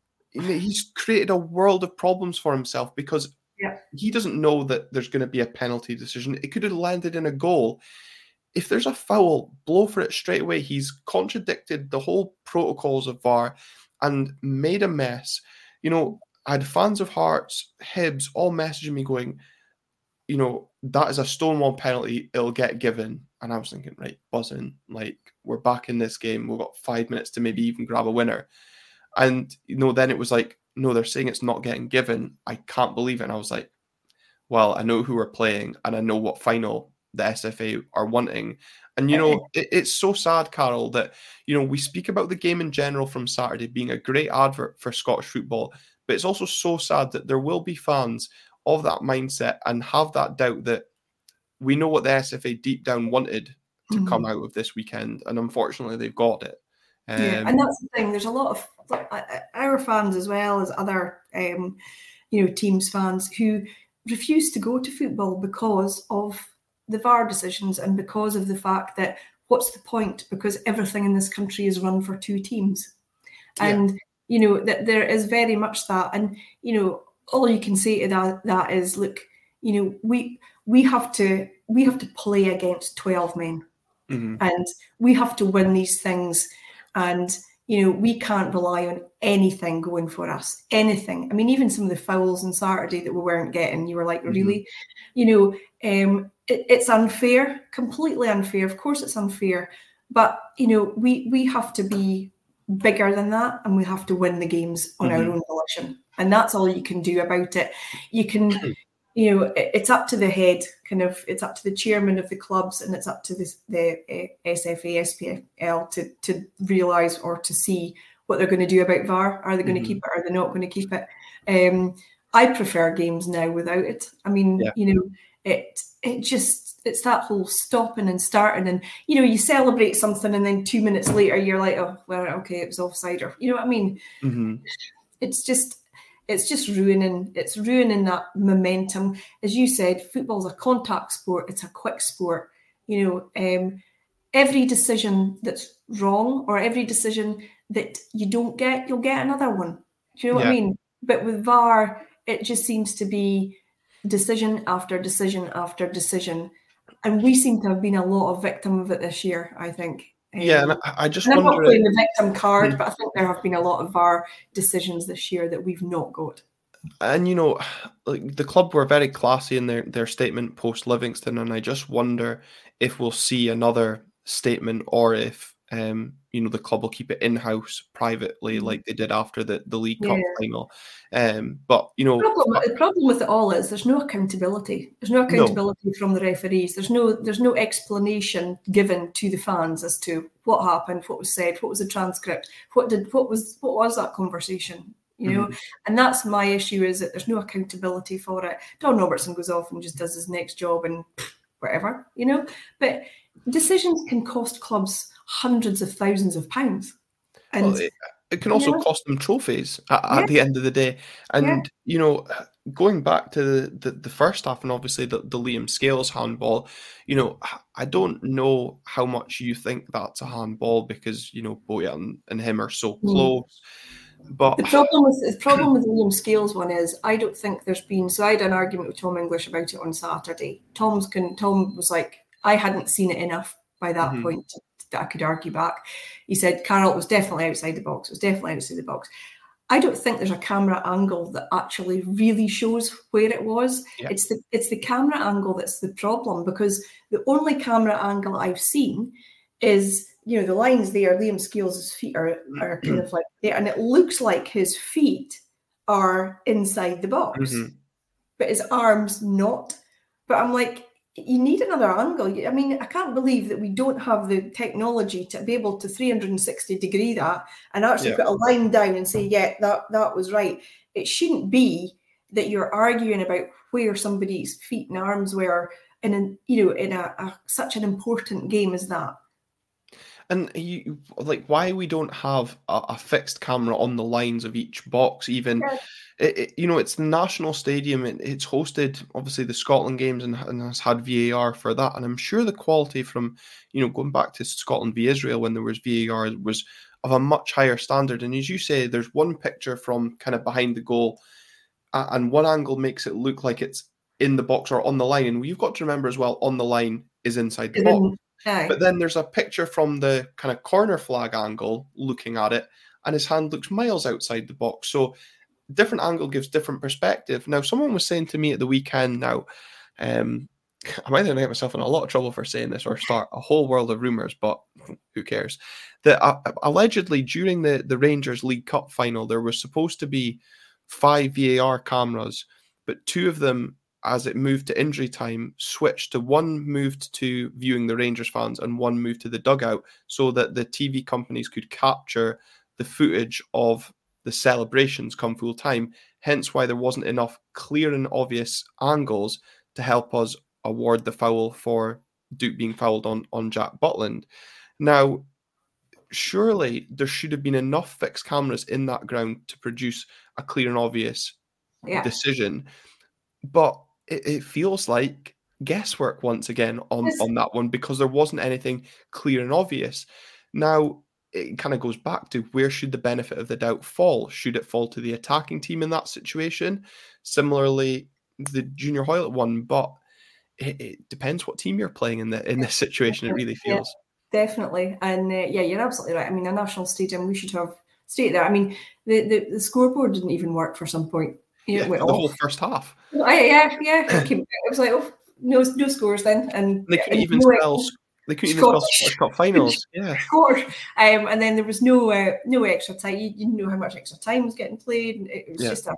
He's created a world of problems for himself because he doesn't know that there's going to be a penalty decision. It could have landed in a goal. If there's a foul, blow for it straight away. He's contradicted the whole protocols of VAR and made a mess. I had fans of Hearts, Hibs, all messaging me going, that is a Stonewall penalty, it'll get given. And I was thinking, right, buzzing, like, we're back in this game. We've got 5 minutes to maybe even grab a winner. And, then it was like, no, they're saying it's not getting given. I can't believe it. And I was like, well, I know who we're playing and I know what final the SFA are wanting. And, it's so sad, Carol, that, we speak about the game in general from Saturday being a great advert for Scottish football, but it's also so sad that there will be fans of that mindset and have that doubt that we know what the SFA deep down wanted to come out of this weekend, and unfortunately they've got it. And that's the thing. There's a lot of our fans as well as other, teams fans who refuse to go to football because of the VAR decisions and because of the fact that what's the point? Because everything in this country is run for two teams. And You know, that there is very much that. And, you know, all you can say to that is, look, you know, we have to play against 12 men. And we have to win these things. And, you know, we can't rely on anything going for us, anything. I mean, even some of the fouls on Saturday that we weren't getting, you were like, really? You know, it's unfair, completely unfair. Of course it's unfair. But, you know, we have to be bigger than that, and we have to win the games on our own volition. And that's all you can do about it. You can... You know, it's up to the head, kind of, it's up to the chairman of the clubs, and it's up to the SFA, SPFL to realise or to see what they're going to do about VAR. Are they going to keep it? Are they not going to keep it? I prefer games now without it. I mean, you know, it's that whole stopping and starting, and, you know, you celebrate something and then 2 minutes later you're like, oh, well, okay, it was offside, or, you know what I mean? It's just ruining that momentum. As you said, football's a contact sport. It's a quick sport. You know, every decision that's wrong, or every decision that you don't get, you'll get another one. Do you know what I mean? But with VAR, it just seems to be decision after decision after decision. And we seem to have been a lot of victim of it this year, I think. And I just wonder... I'm not playing the victim card, but I think there have been a lot of VAR decisions this year that we've not got. And, you know, like, the club were very classy in their statement post Livingston, and I just wonder if we'll see another statement, or if you know, the club will keep it in-house privately like they did after the League Cup final. But, you know... The problem with it all is there's no accountability. There's no accountability from the referees. There's no explanation given to the fans as to what happened, what was said, what was the transcript, what was that conversation, you know? And that's my issue, is that there's no accountability for it. Don Robertson goes off and just does his next job and whatever, you know? But decisions can cost clubs hundreds of thousands of pounds. And it can also cost them trophies at the end of the day. And, you know, going back to the first half, and obviously the Liam Scales handball, you know, I don't know how much you think that's a handball, because, you know, Bojan and him are so close. But the problem with the Liam Scales one is, I don't think there's been... So I had an argument with Tom English about it on Saturday. Tom was like, I hadn't seen it enough by that point that I could argue back. He said, Carroll, was definitely outside the box. It was definitely outside the box. I don't think there's a camera angle that actually really shows where it was. It's the camera angle that's the problem, because the only camera angle I've seen is, you know, the lines there, Liam Scales' feet are kind of like there, and it looks like his feet are inside the box, but his arms not. But I'm like, you need another angle. I mean, I can't believe that we don't have the technology to be able to 360 degree that and actually put a line down and say, that was right. It shouldn't be that you're arguing about where somebody's feet and arms were in such an important game as that. And why we don't have a fixed camera on the lines of each box, even, you know, it's the National Stadium. It's hosted, obviously, the Scotland games and has had VAR for that. And I'm sure the quality from, you know, going back to Scotland v Israel when there was VAR was of a much higher standard. And as you say, there's one picture from kind of behind the goal, and one angle makes it look like it's in the box or on the line. And you've got to remember as well, on the line is inside the box. But then there's a picture from the kind of corner flag angle looking at it, and his hand looks miles outside the box. So different angle gives different perspective. Now, someone was saying to me at the weekend, now, I'm either going to get myself in a lot of trouble for saying this or start a whole world of rumours, but who cares, that allegedly during the Rangers League Cup final, there was supposed to be 5 VAR cameras, but 2 of them, as it moved to injury time, switched to one moved to viewing the Rangers fans and one moved to the dugout, so that the TV companies could capture the footage of the celebrations come full time. Hence why there wasn't enough clear and obvious angles to help us award the foul for Duke being fouled on Jack Butland. Now, surely there should have been enough fixed cameras in that ground to produce a clear and obvious decision. But it feels like guesswork once again on that one, because there wasn't anything clear and obvious. Now, it kind of goes back to where should the benefit of the doubt fall? Should it fall to the attacking team in that situation? Similarly, the Junior Hoylett one, but it depends what team you're playing in this situation. It really feels. Yeah, definitely, and you're absolutely right. I mean, a national stadium, we should have stayed there. I mean, the scoreboard didn't even work for some point. The whole first half. It was like, oh, no scores then, and they couldn't even spell. They couldn't even spell Scottish Cup finals. Yeah, and then there was no extra time. You didn't know how much extra time was getting played. It was just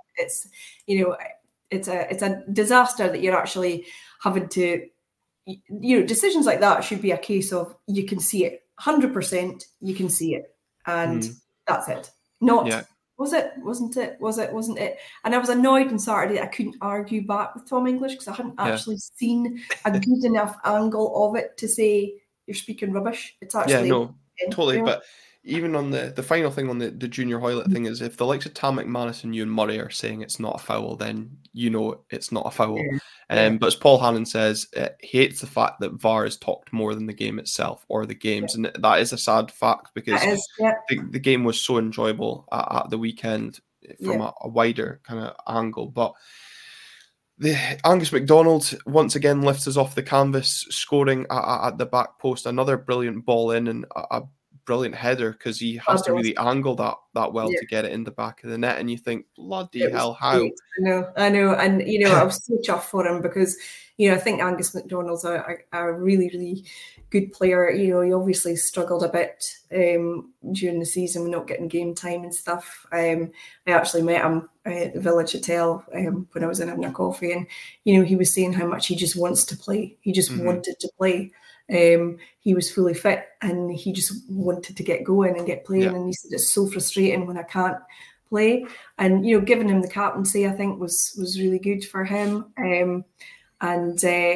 it's a disaster that you're actually having to. Decisions like that should be a case of you can see it 100%. You can see it, and that's it. Was it? Wasn't it? Wasn't it? And I was annoyed on Saturday that I couldn't argue back with Tom English because I hadn't actually seen a good enough angle of it to say you're speaking rubbish. It's actually totally. But even on the final thing on the Junior Hoylett thing is if the likes of Tam McManus and Ewan Murray are saying it's not a foul, then it's not a foul. But as Paul Hannon says, he hates the fact that VAR is talked more than the game itself or the games, and that is a sad fact because the game was so enjoyable at the weekend from a wider kind of angle. But the Angus MacDonald once again lifts us off the canvas, scoring at the back post, another brilliant ball in and a brilliant header because he has to really angle that well to get it in the back of the net, and you think, bloody hell, how? I know, and I was so chuffed for him because I think Angus MacDonald's a really, really good player. He obviously struggled a bit during the season with not getting game time and stuff. I actually met him at the Village Hotel when I was in having a coffee, and he was saying how much he just wants to play. He just wanted to play. He was fully fit and he just wanted to get going and get playing. And he said it's so frustrating when I can't play. And giving him the captaincy, I think was really good for him. And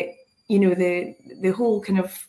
the whole kind of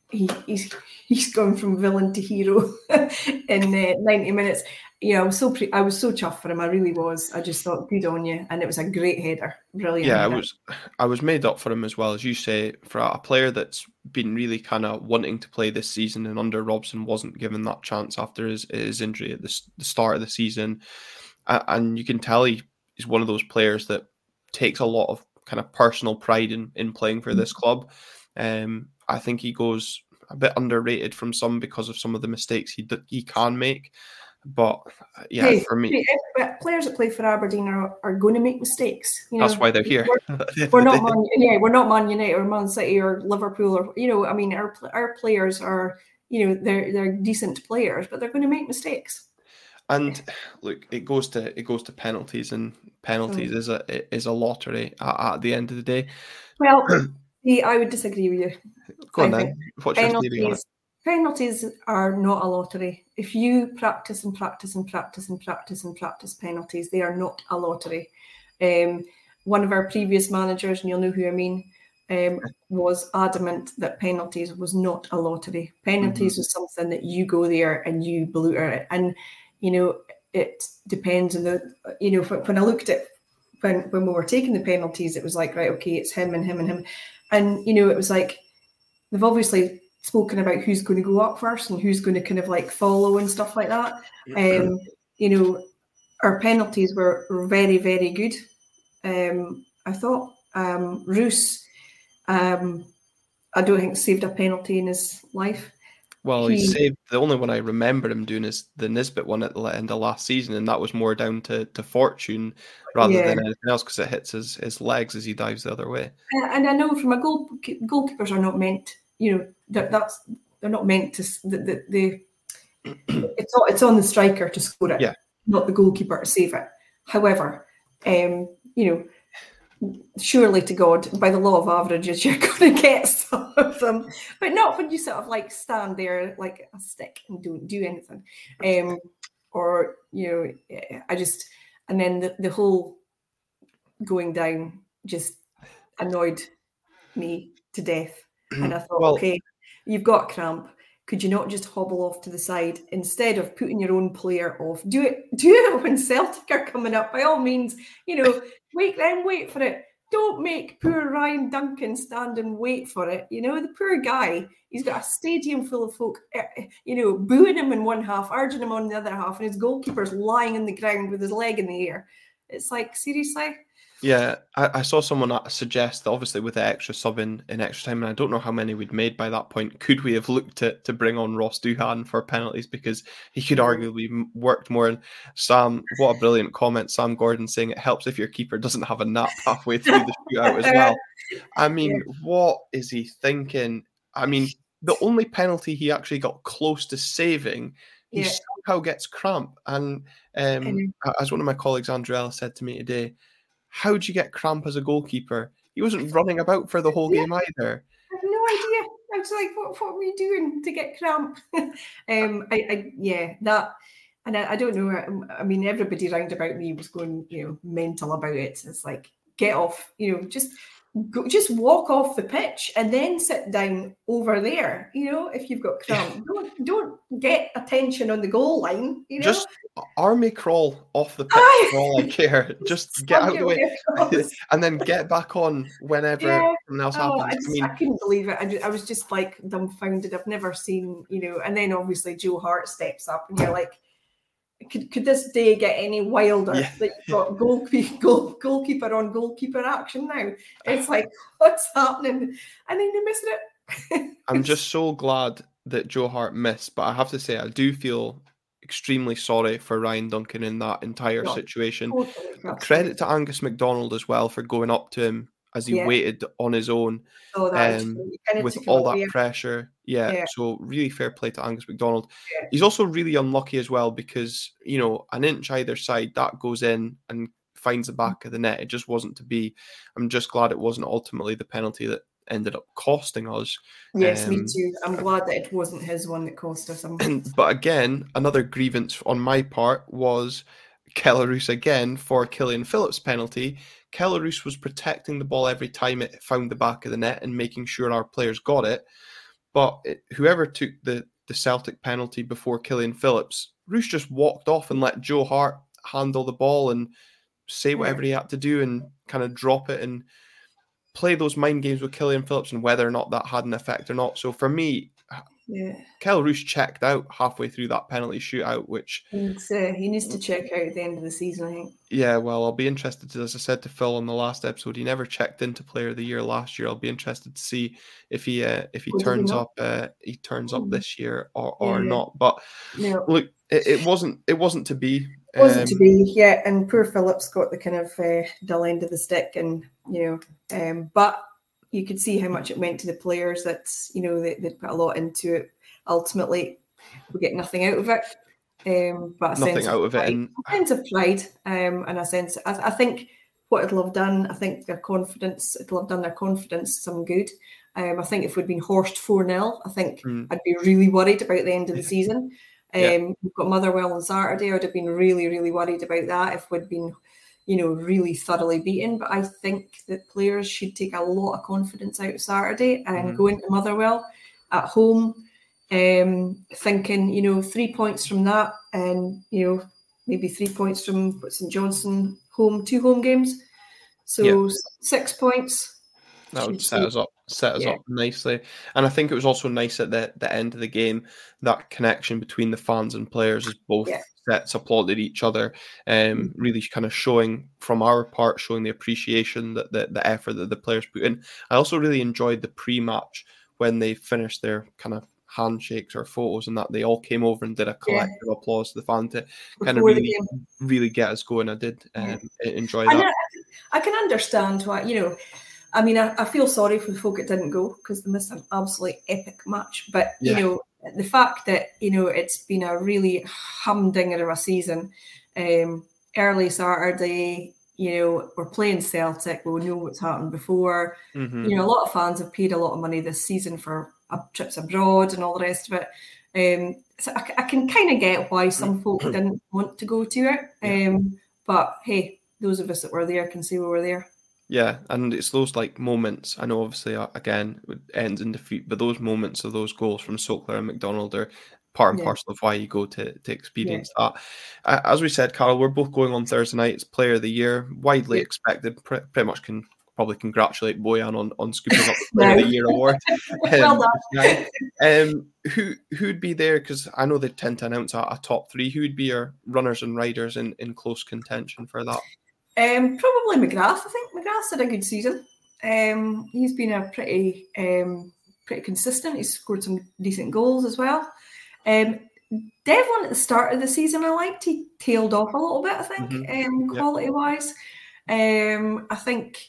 he's gone from villain to hero in 90 minutes. I was so chuffed for him. I really was. I just thought, good on you, and it was a great header, brilliant. Yeah, header. I was made up for him as well, as you say, for a player that's been really kind of wanting to play this season, and under Robson wasn't given that chance after his injury at the start of the season, and you can tell he's one of those players that takes a lot of kind of personal pride in playing for this club. I think he goes a bit underrated from some because of some of the mistakes he can make. But for me, players that play for Aberdeen are going to make mistakes. That's why they're here. We're not Man United or Man City or Liverpool or I mean our players are they're decent players, but they're going to make mistakes. And look, it goes to penalties, and penalties is a lottery at the end of the day. Well, I would disagree with you. Go on then. What's your theory on it? Penalties are not a lottery. If you practice and practice and practice and practice and practice penalties, they are not a lottery. One of our previous managers, and you'll know who I mean, was adamant that penalties was not a lottery. Penalties was something that you go there and you belter it. And, it depends on when I looked at when we were taking the penalties, it was like, right, okay, it's him and him and him. And, it was like, they've obviously spoken about who's going to go up first and who's going to kind of like follow and stuff like that. Our penalties were very, very good. I thought Roos, I don't think saved a penalty in his life. Well, he saved, the only one I remember him doing is the Nisbet one at the end of last season, and that was more down to fortune rather than anything else because it hits his legs as he dives the other way. And I know from a goalkeepers are not meant, they're not meant to. It's on the striker to score it, not the goalkeeper to save it. However, surely to God, by the law of averages, you're going to get some of them, but not when you sort of like stand there like a stick and don't do anything. And then the whole going down just annoyed me to death. And I thought, okay, you've got cramp. Could you not just hobble off to the side instead of putting your own player off? Do it when Celtic are coming up. By all means, wait for it. don't make poor Ryan Duncan stand and wait for it. You know, the poor guy, he's got a stadium full of folk, you know, booing him in one half, urging him on the other half, and his goalkeeper's lying in the ground with his leg in the air. It's like, seriously? Yeah, I saw someone suggest that obviously with the extra sub in extra time, and I don't know how many we'd made by that point, could we have looked to bring on Ross Doohan for penalties because he could arguably worked more. And Sam, what a brilliant comment, Sam Gordon saying it helps if your keeper doesn't have a nap halfway through the shootout as well. I mean, what is he thinking? I mean, the only penalty he actually got close to saving, he somehow gets cramp. And as one of my colleagues, Andrella, said to me today, how'd you get cramp as a goalkeeper? He wasn't running about for the whole game either. I have no idea. I was like, what were you doing to get cramp? I don't know. I mean, everybody round about me was going, you know, mental about it. It's like, get off, you know, just walk off the pitch and then sit down over there. You know, if you've got cramp, don't get attention on the goal line. You know, just army crawl off the pitch for all I care. Just get out of the way and then get back on whenever something else happens. I couldn't believe it. I was just like dumbfounded. I've never seen, you know. And then obviously Joe Hart steps up, and you're like, could this day get any wilder? That you've got goalkeeper on goalkeeper action now? It's like, what's happening? And then they missed it. I'm just so glad that Joe Hart missed, but I have to say I do feel extremely sorry for Ryan Duncan in that entire situation. Totally. Credit to Angus MacDonald as well for going up to him as he waited on his own with all that pressure. So really fair play to Angus MacDonald. He's also really unlucky as well because, you know, an inch either side, that goes in and finds the back of the net. It just wasn't to be. I'm just glad it wasn't ultimately the penalty that ended up costing us. Yes, me too. I'm glad that it wasn't his one that cost us. But again, another grievance on my part was Kelle Roos again for Killian Phillips' penalty. Kelle Roos was protecting the ball every time it found the back of the net and making sure our players got it. But whoever took the Celtic penalty before Killian Phillips, Roos just walked off and let Joe Hart handle the ball and say whatever he had to do and kind of drop it and play those mind games with Killian Phillips and whether or not that had an effect or not. So for me, Kelle Roos checked out halfway through that penalty shootout, which he needs to check out at the end of the season, I think. Yeah, well, I'll be interested to, as I said to Phil on the last episode, he never checked into Player of the Year last year. I'll be interested to see if he turns up this year or not. But look, it wasn't to be. It wasn't to be, and poor Phillips got the kind of dull end of the stick, and you know, but you could see how much it meant to the players that, you know, they'd put a lot into it. Ultimately, we get nothing out of it. But a sense of pride, and a sense. I think what it'll have done, it'll have done their confidence some good. I think if we'd been horsed 4-0, I think I'd be really worried about the end of the season. We've got Motherwell on Saturday. I'd have been really, really worried about that if we'd been, you know, really thoroughly beaten. But I think that players should take a lot of confidence out Saturday and go into Motherwell at home, thinking, you know, 3 points from that, and you know, maybe 3 points from St Johnstone home, 2 home games, so 6 points. That would set us up nicely. And I think it was also nice at the end of the game, that connection between the fans and players as both sets applauded each other, really kind of showing from our part, showing the appreciation that the effort that the players put in. I also really enjoyed the pre-match when they finished their kind of handshakes or photos and that they all came over and did a collective applause to the fan to kind of really get us going. I did enjoy that. I can understand why, you know, I mean, I feel sorry for the folk that didn't go because they missed an absolutely epic match. But, you know, the fact that, you know, it's been a really humdinger of a season. Early Saturday, you know, we're playing Celtic. We'll know what's happened before. You know, a lot of fans have paid a lot of money this season for trips abroad and all the rest of it. So I can kind of get why some folk didn't want to go to it. But, hey, those of us that were there can say we were there. Yeah, and it's those like moments. I know, obviously, again, it ends in defeat, but those moments of those goals from Sokler and MacDonald are part and parcel of why you go to experience that. As we said, Carol, we're both going on Thursday night. It's Player of the Year, widely expected. Pretty much can probably congratulate Bojan on scooping up the Player of the Year award. Well done. Who'd be there? Because I know they tend to announce a top three. Who would be your runners and riders in close contention for that? Probably McGrath. I think McGrath's had a good season. He's been a pretty consistent. He's scored some decent goals as well. Devlin at the start of the season, I liked. He tailed off a little bit, I think, quality-wise. I think,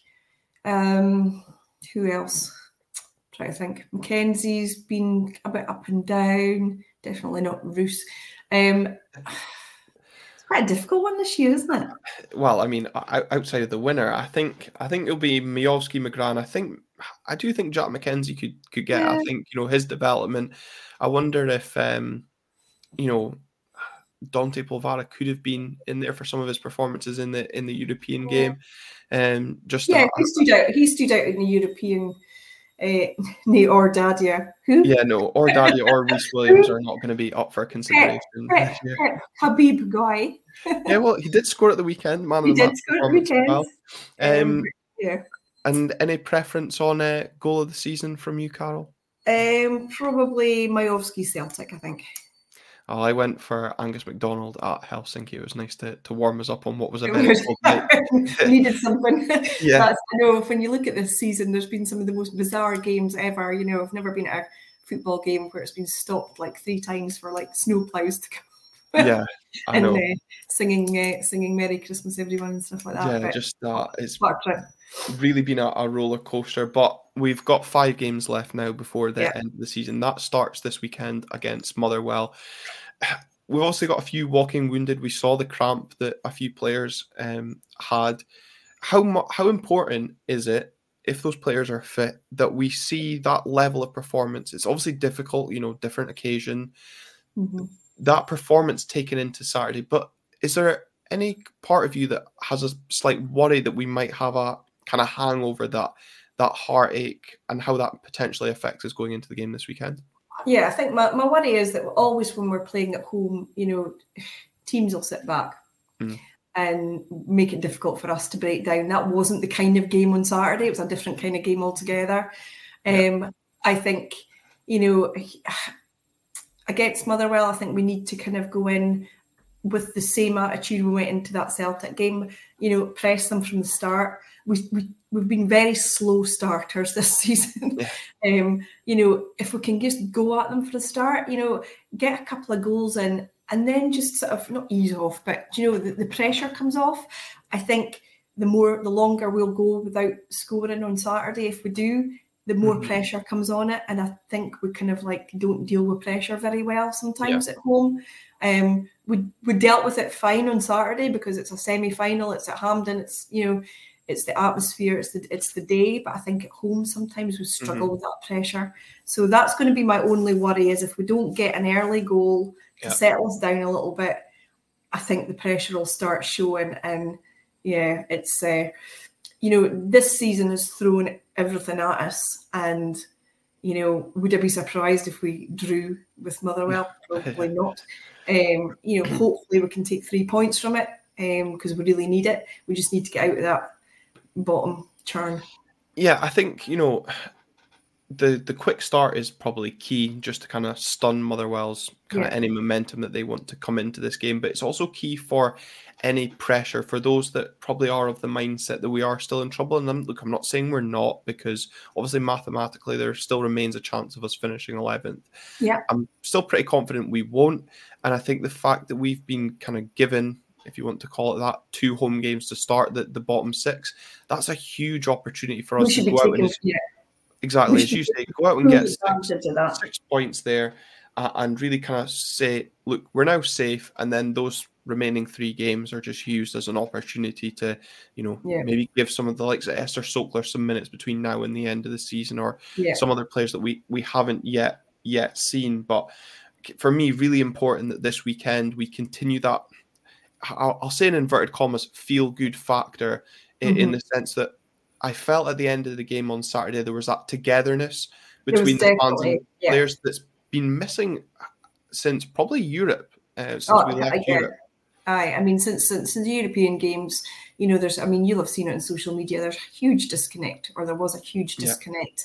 who else? I'm trying to think. Mackenzie's been a bit up and down. Definitely not Roos. It's quite a difficult one this year, isn't it? Well, I mean, outside of the winner, I think it'll be Miovski, McGrath. I do think Jack Mackenzie could get. I think his development. I wonder if Dante Polvara could have been in there for some of his performances in the European game. He stood out in the European. Ordadia. Who? Yeah, no, Ordadia or Rhys Williams are not going to be up for consideration. Habib Guy. Yeah, well, he did score at the weekend. He did score at the weekend. Well. And any preference on goal of the season from you, Carol? Probably Majowski Celtic, I think. Oh, I went for Angus MacDonald at Helsinki. It was nice to warm us up on what was a very cold night. Needed something. Yeah. I know when you look at this season, there's been some of the most bizarre games ever. I've never been at a football game where it's been stopped like 3 times for like snowplows to come. Yeah, I know. Singing Merry Christmas everyone and stuff like that. Yeah, just that. It's really been a roller coaster, but we've got 5 games left now before the end of the season. That starts this weekend against Motherwell. We've also got a few walking wounded. We saw the cramp that a few players had. How important is it, if those players are fit, that we see that level of performance? It's obviously difficult, different occasion. Mm-hmm. That performance taken into Saturday, but is there any part of you that has a slight worry that we might have a kind of hangover, that heartache, and how that potentially affects us going into the game this weekend? Yeah, I think my worry is that always when we're playing at home, teams will sit back and make it difficult for us to break down. That wasn't the kind of game on Saturday. It was a different kind of game altogether. I think, against Motherwell, I think we need to kind of go in with the same attitude we went into that Celtic game, press them from the start. We've been very slow starters this season. If we can just go at them for the start, get a couple of goals in, and then just sort of not ease off, but the pressure comes off. I think the longer we'll go without scoring on Saturday, if we do, the more pressure comes on it. And I think we kind of don't deal with pressure very well sometimes at home. We dealt with it fine on Saturday because it's a semi-final, it's at Hampden, it's it's the atmosphere, it's the day, but I think at home sometimes we struggle with that pressure. So that's going to be my only worry, is if we don't get an early goal to settle us down a little bit, I think the pressure will start showing. And it's this season has thrown everything at us, and would I be surprised if we drew with Motherwell? Probably not. Hopefully we can take 3 points from it, because we really need it. We just need to get out of that bottom churn. Yeah, I think the quick start is probably key, just to kind of stun Motherwell's kind of any momentum that they want to come into this game. But it's also key for any pressure for those that probably are of the mindset that we are still in trouble. And look, I'm not saying we're not, because obviously mathematically there still remains a chance of us finishing 11th. Yeah, I'm still pretty confident we won't. And I think the fact that we've been kind of given, if you want to call it that, 2 home games to start the bottom 6, that's a huge opportunity for us to go out and exactly, as you say, go out and get 6 points there, and really kind of say, look, we're now safe, and then those remaining 3 games are just used as an opportunity to, maybe give some of the likes of Esther Sokler some minutes between now and the end of the season, or some other players that we haven't yet seen. But for me, really important that this weekend we continue that, I'll say in inverted commas, feel-good factor, in the sense that I felt at the end of the game on Saturday there was that togetherness between the fans and players that's been missing since probably Europe, since we left Europe. I mean, since the European games, you know, you'll have seen it on social media. There's a huge disconnect, or there was a huge disconnect.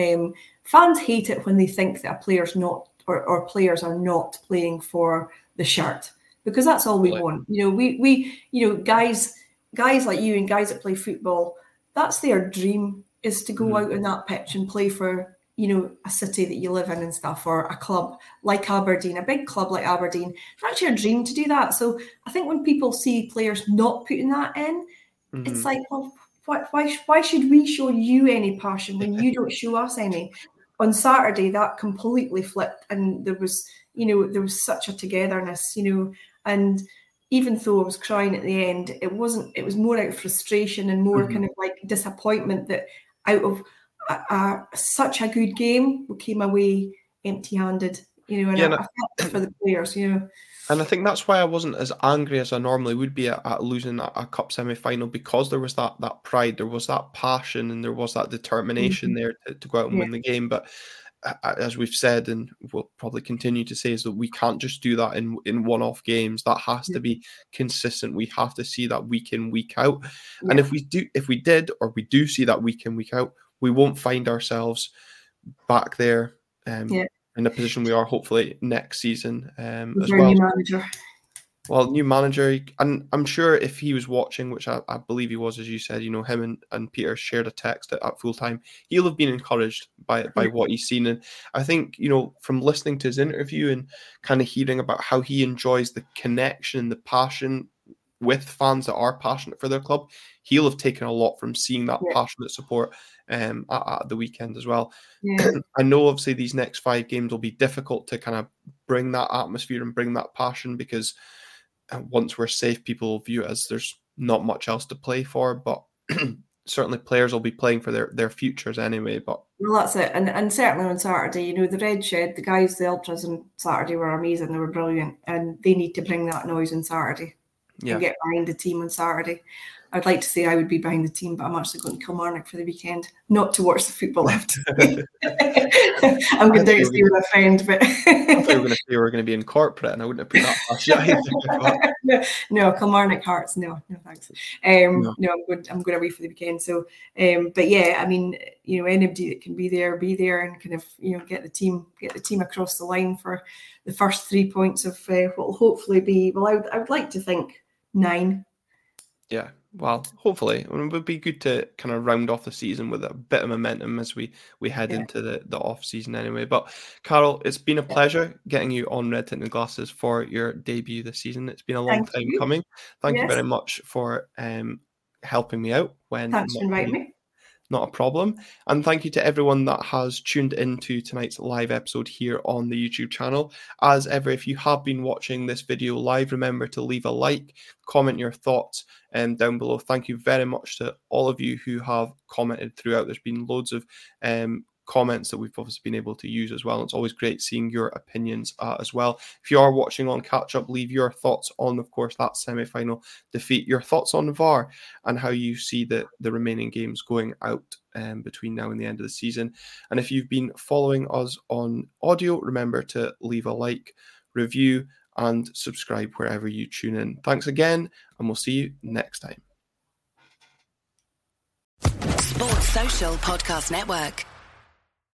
Fans hate it when they think that a player's not, or players are not playing for the shirt, because that's all we want. You know, we you know, guys like you and guys that play football, that's their dream, is to go out on that pitch and play for, you know, a city that you live in and stuff, or a club like Aberdeen, a big club like Aberdeen. It's actually a dream to do that. So I think when people see players not putting that in, it's like, well, why should we show you any passion when you don't show us any? On Saturday, that completely flipped, and there was such a togetherness, you know, and even though I was crying at the end, it was more out of frustration and more kind of like disappointment that out of such a good game, we came away empty-handed, you know, and I felt for the players, you know. And I think that's why I wasn't as angry as I normally would be at losing a cup semi-final, because there was that pride, there was that passion, and there was that determination there to go out and win the game. But as we've said, and we'll probably continue to say, is that we can't just do that in one-off games. That has to be consistent. We have to see that week in, week out. And if we do see that week in, week out, we won't find ourselves back there in the position we are hopefully next season as well. New manager. Well, new manager, and I'm sure if he was watching, which I believe he was, as you said, you know, him and Peter shared a text at full time, he'll have been encouraged by what he's seen. And I think, you know, from listening to his interview and kind of hearing about how he enjoys the connection and the passion with fans that are passionate for their club, he'll have taken a lot from seeing that passionate support at the weekend as well. I know obviously these next 5 games will be difficult to kind of bring that atmosphere and bring that passion, because once we're safe, people will view it as there's not much else to play for, but certainly players will be playing for their futures anyway. But well, that's it. And certainly on Saturday, you know, the Red Shed, the guys, the Ultras on Saturday were amazing. They were brilliant, and they need to bring that noise on Saturday and get behind the team on Saturday. I'd like to say I would be behind the team, but I'm actually going to Kilmarnock for the weekend, not to watch the football after. I'm going to stay with a friend, but I thought you were going to say we were going to be in corporate, and I wouldn't have put that past you. No, Kilmarnock Hearts, no thanks. No, I'm going away for the weekend. So, but yeah, I mean, you know, anybody that can be there, and kind of, you know, get the team across the line for the first 3 points of what will hopefully be. Well, I would like to think 9. Yeah. Well, hopefully. I mean, it would be good to kind of round off the season with a bit of momentum as we head into the off season anyway. But Carol, it's been a pleasure getting you on Red Tinted Glasses for your debut this season. It's been a long time coming. Thank you very much for helping me out. Thanks for inviting me. Not a problem. And thank you to everyone that has tuned into tonight's live episode here on the YouTube channel. As ever, if you have been watching this video live, remember to leave a like, comment your thoughts down below. Thank you very much to all of you who have commented throughout. There's been loads of comments that we've obviously been able to use as well. It's always great seeing your opinions as well. If you are watching on catch up, leave your thoughts on, of course, that semi-final defeat, your thoughts on VAR, and how you see the remaining games going out between now and the end of the season. And if you've been following us on audio, remember to leave a like, review, and subscribe wherever you tune in. Thanks again, and we'll see you next time. Sports Social Podcast Network.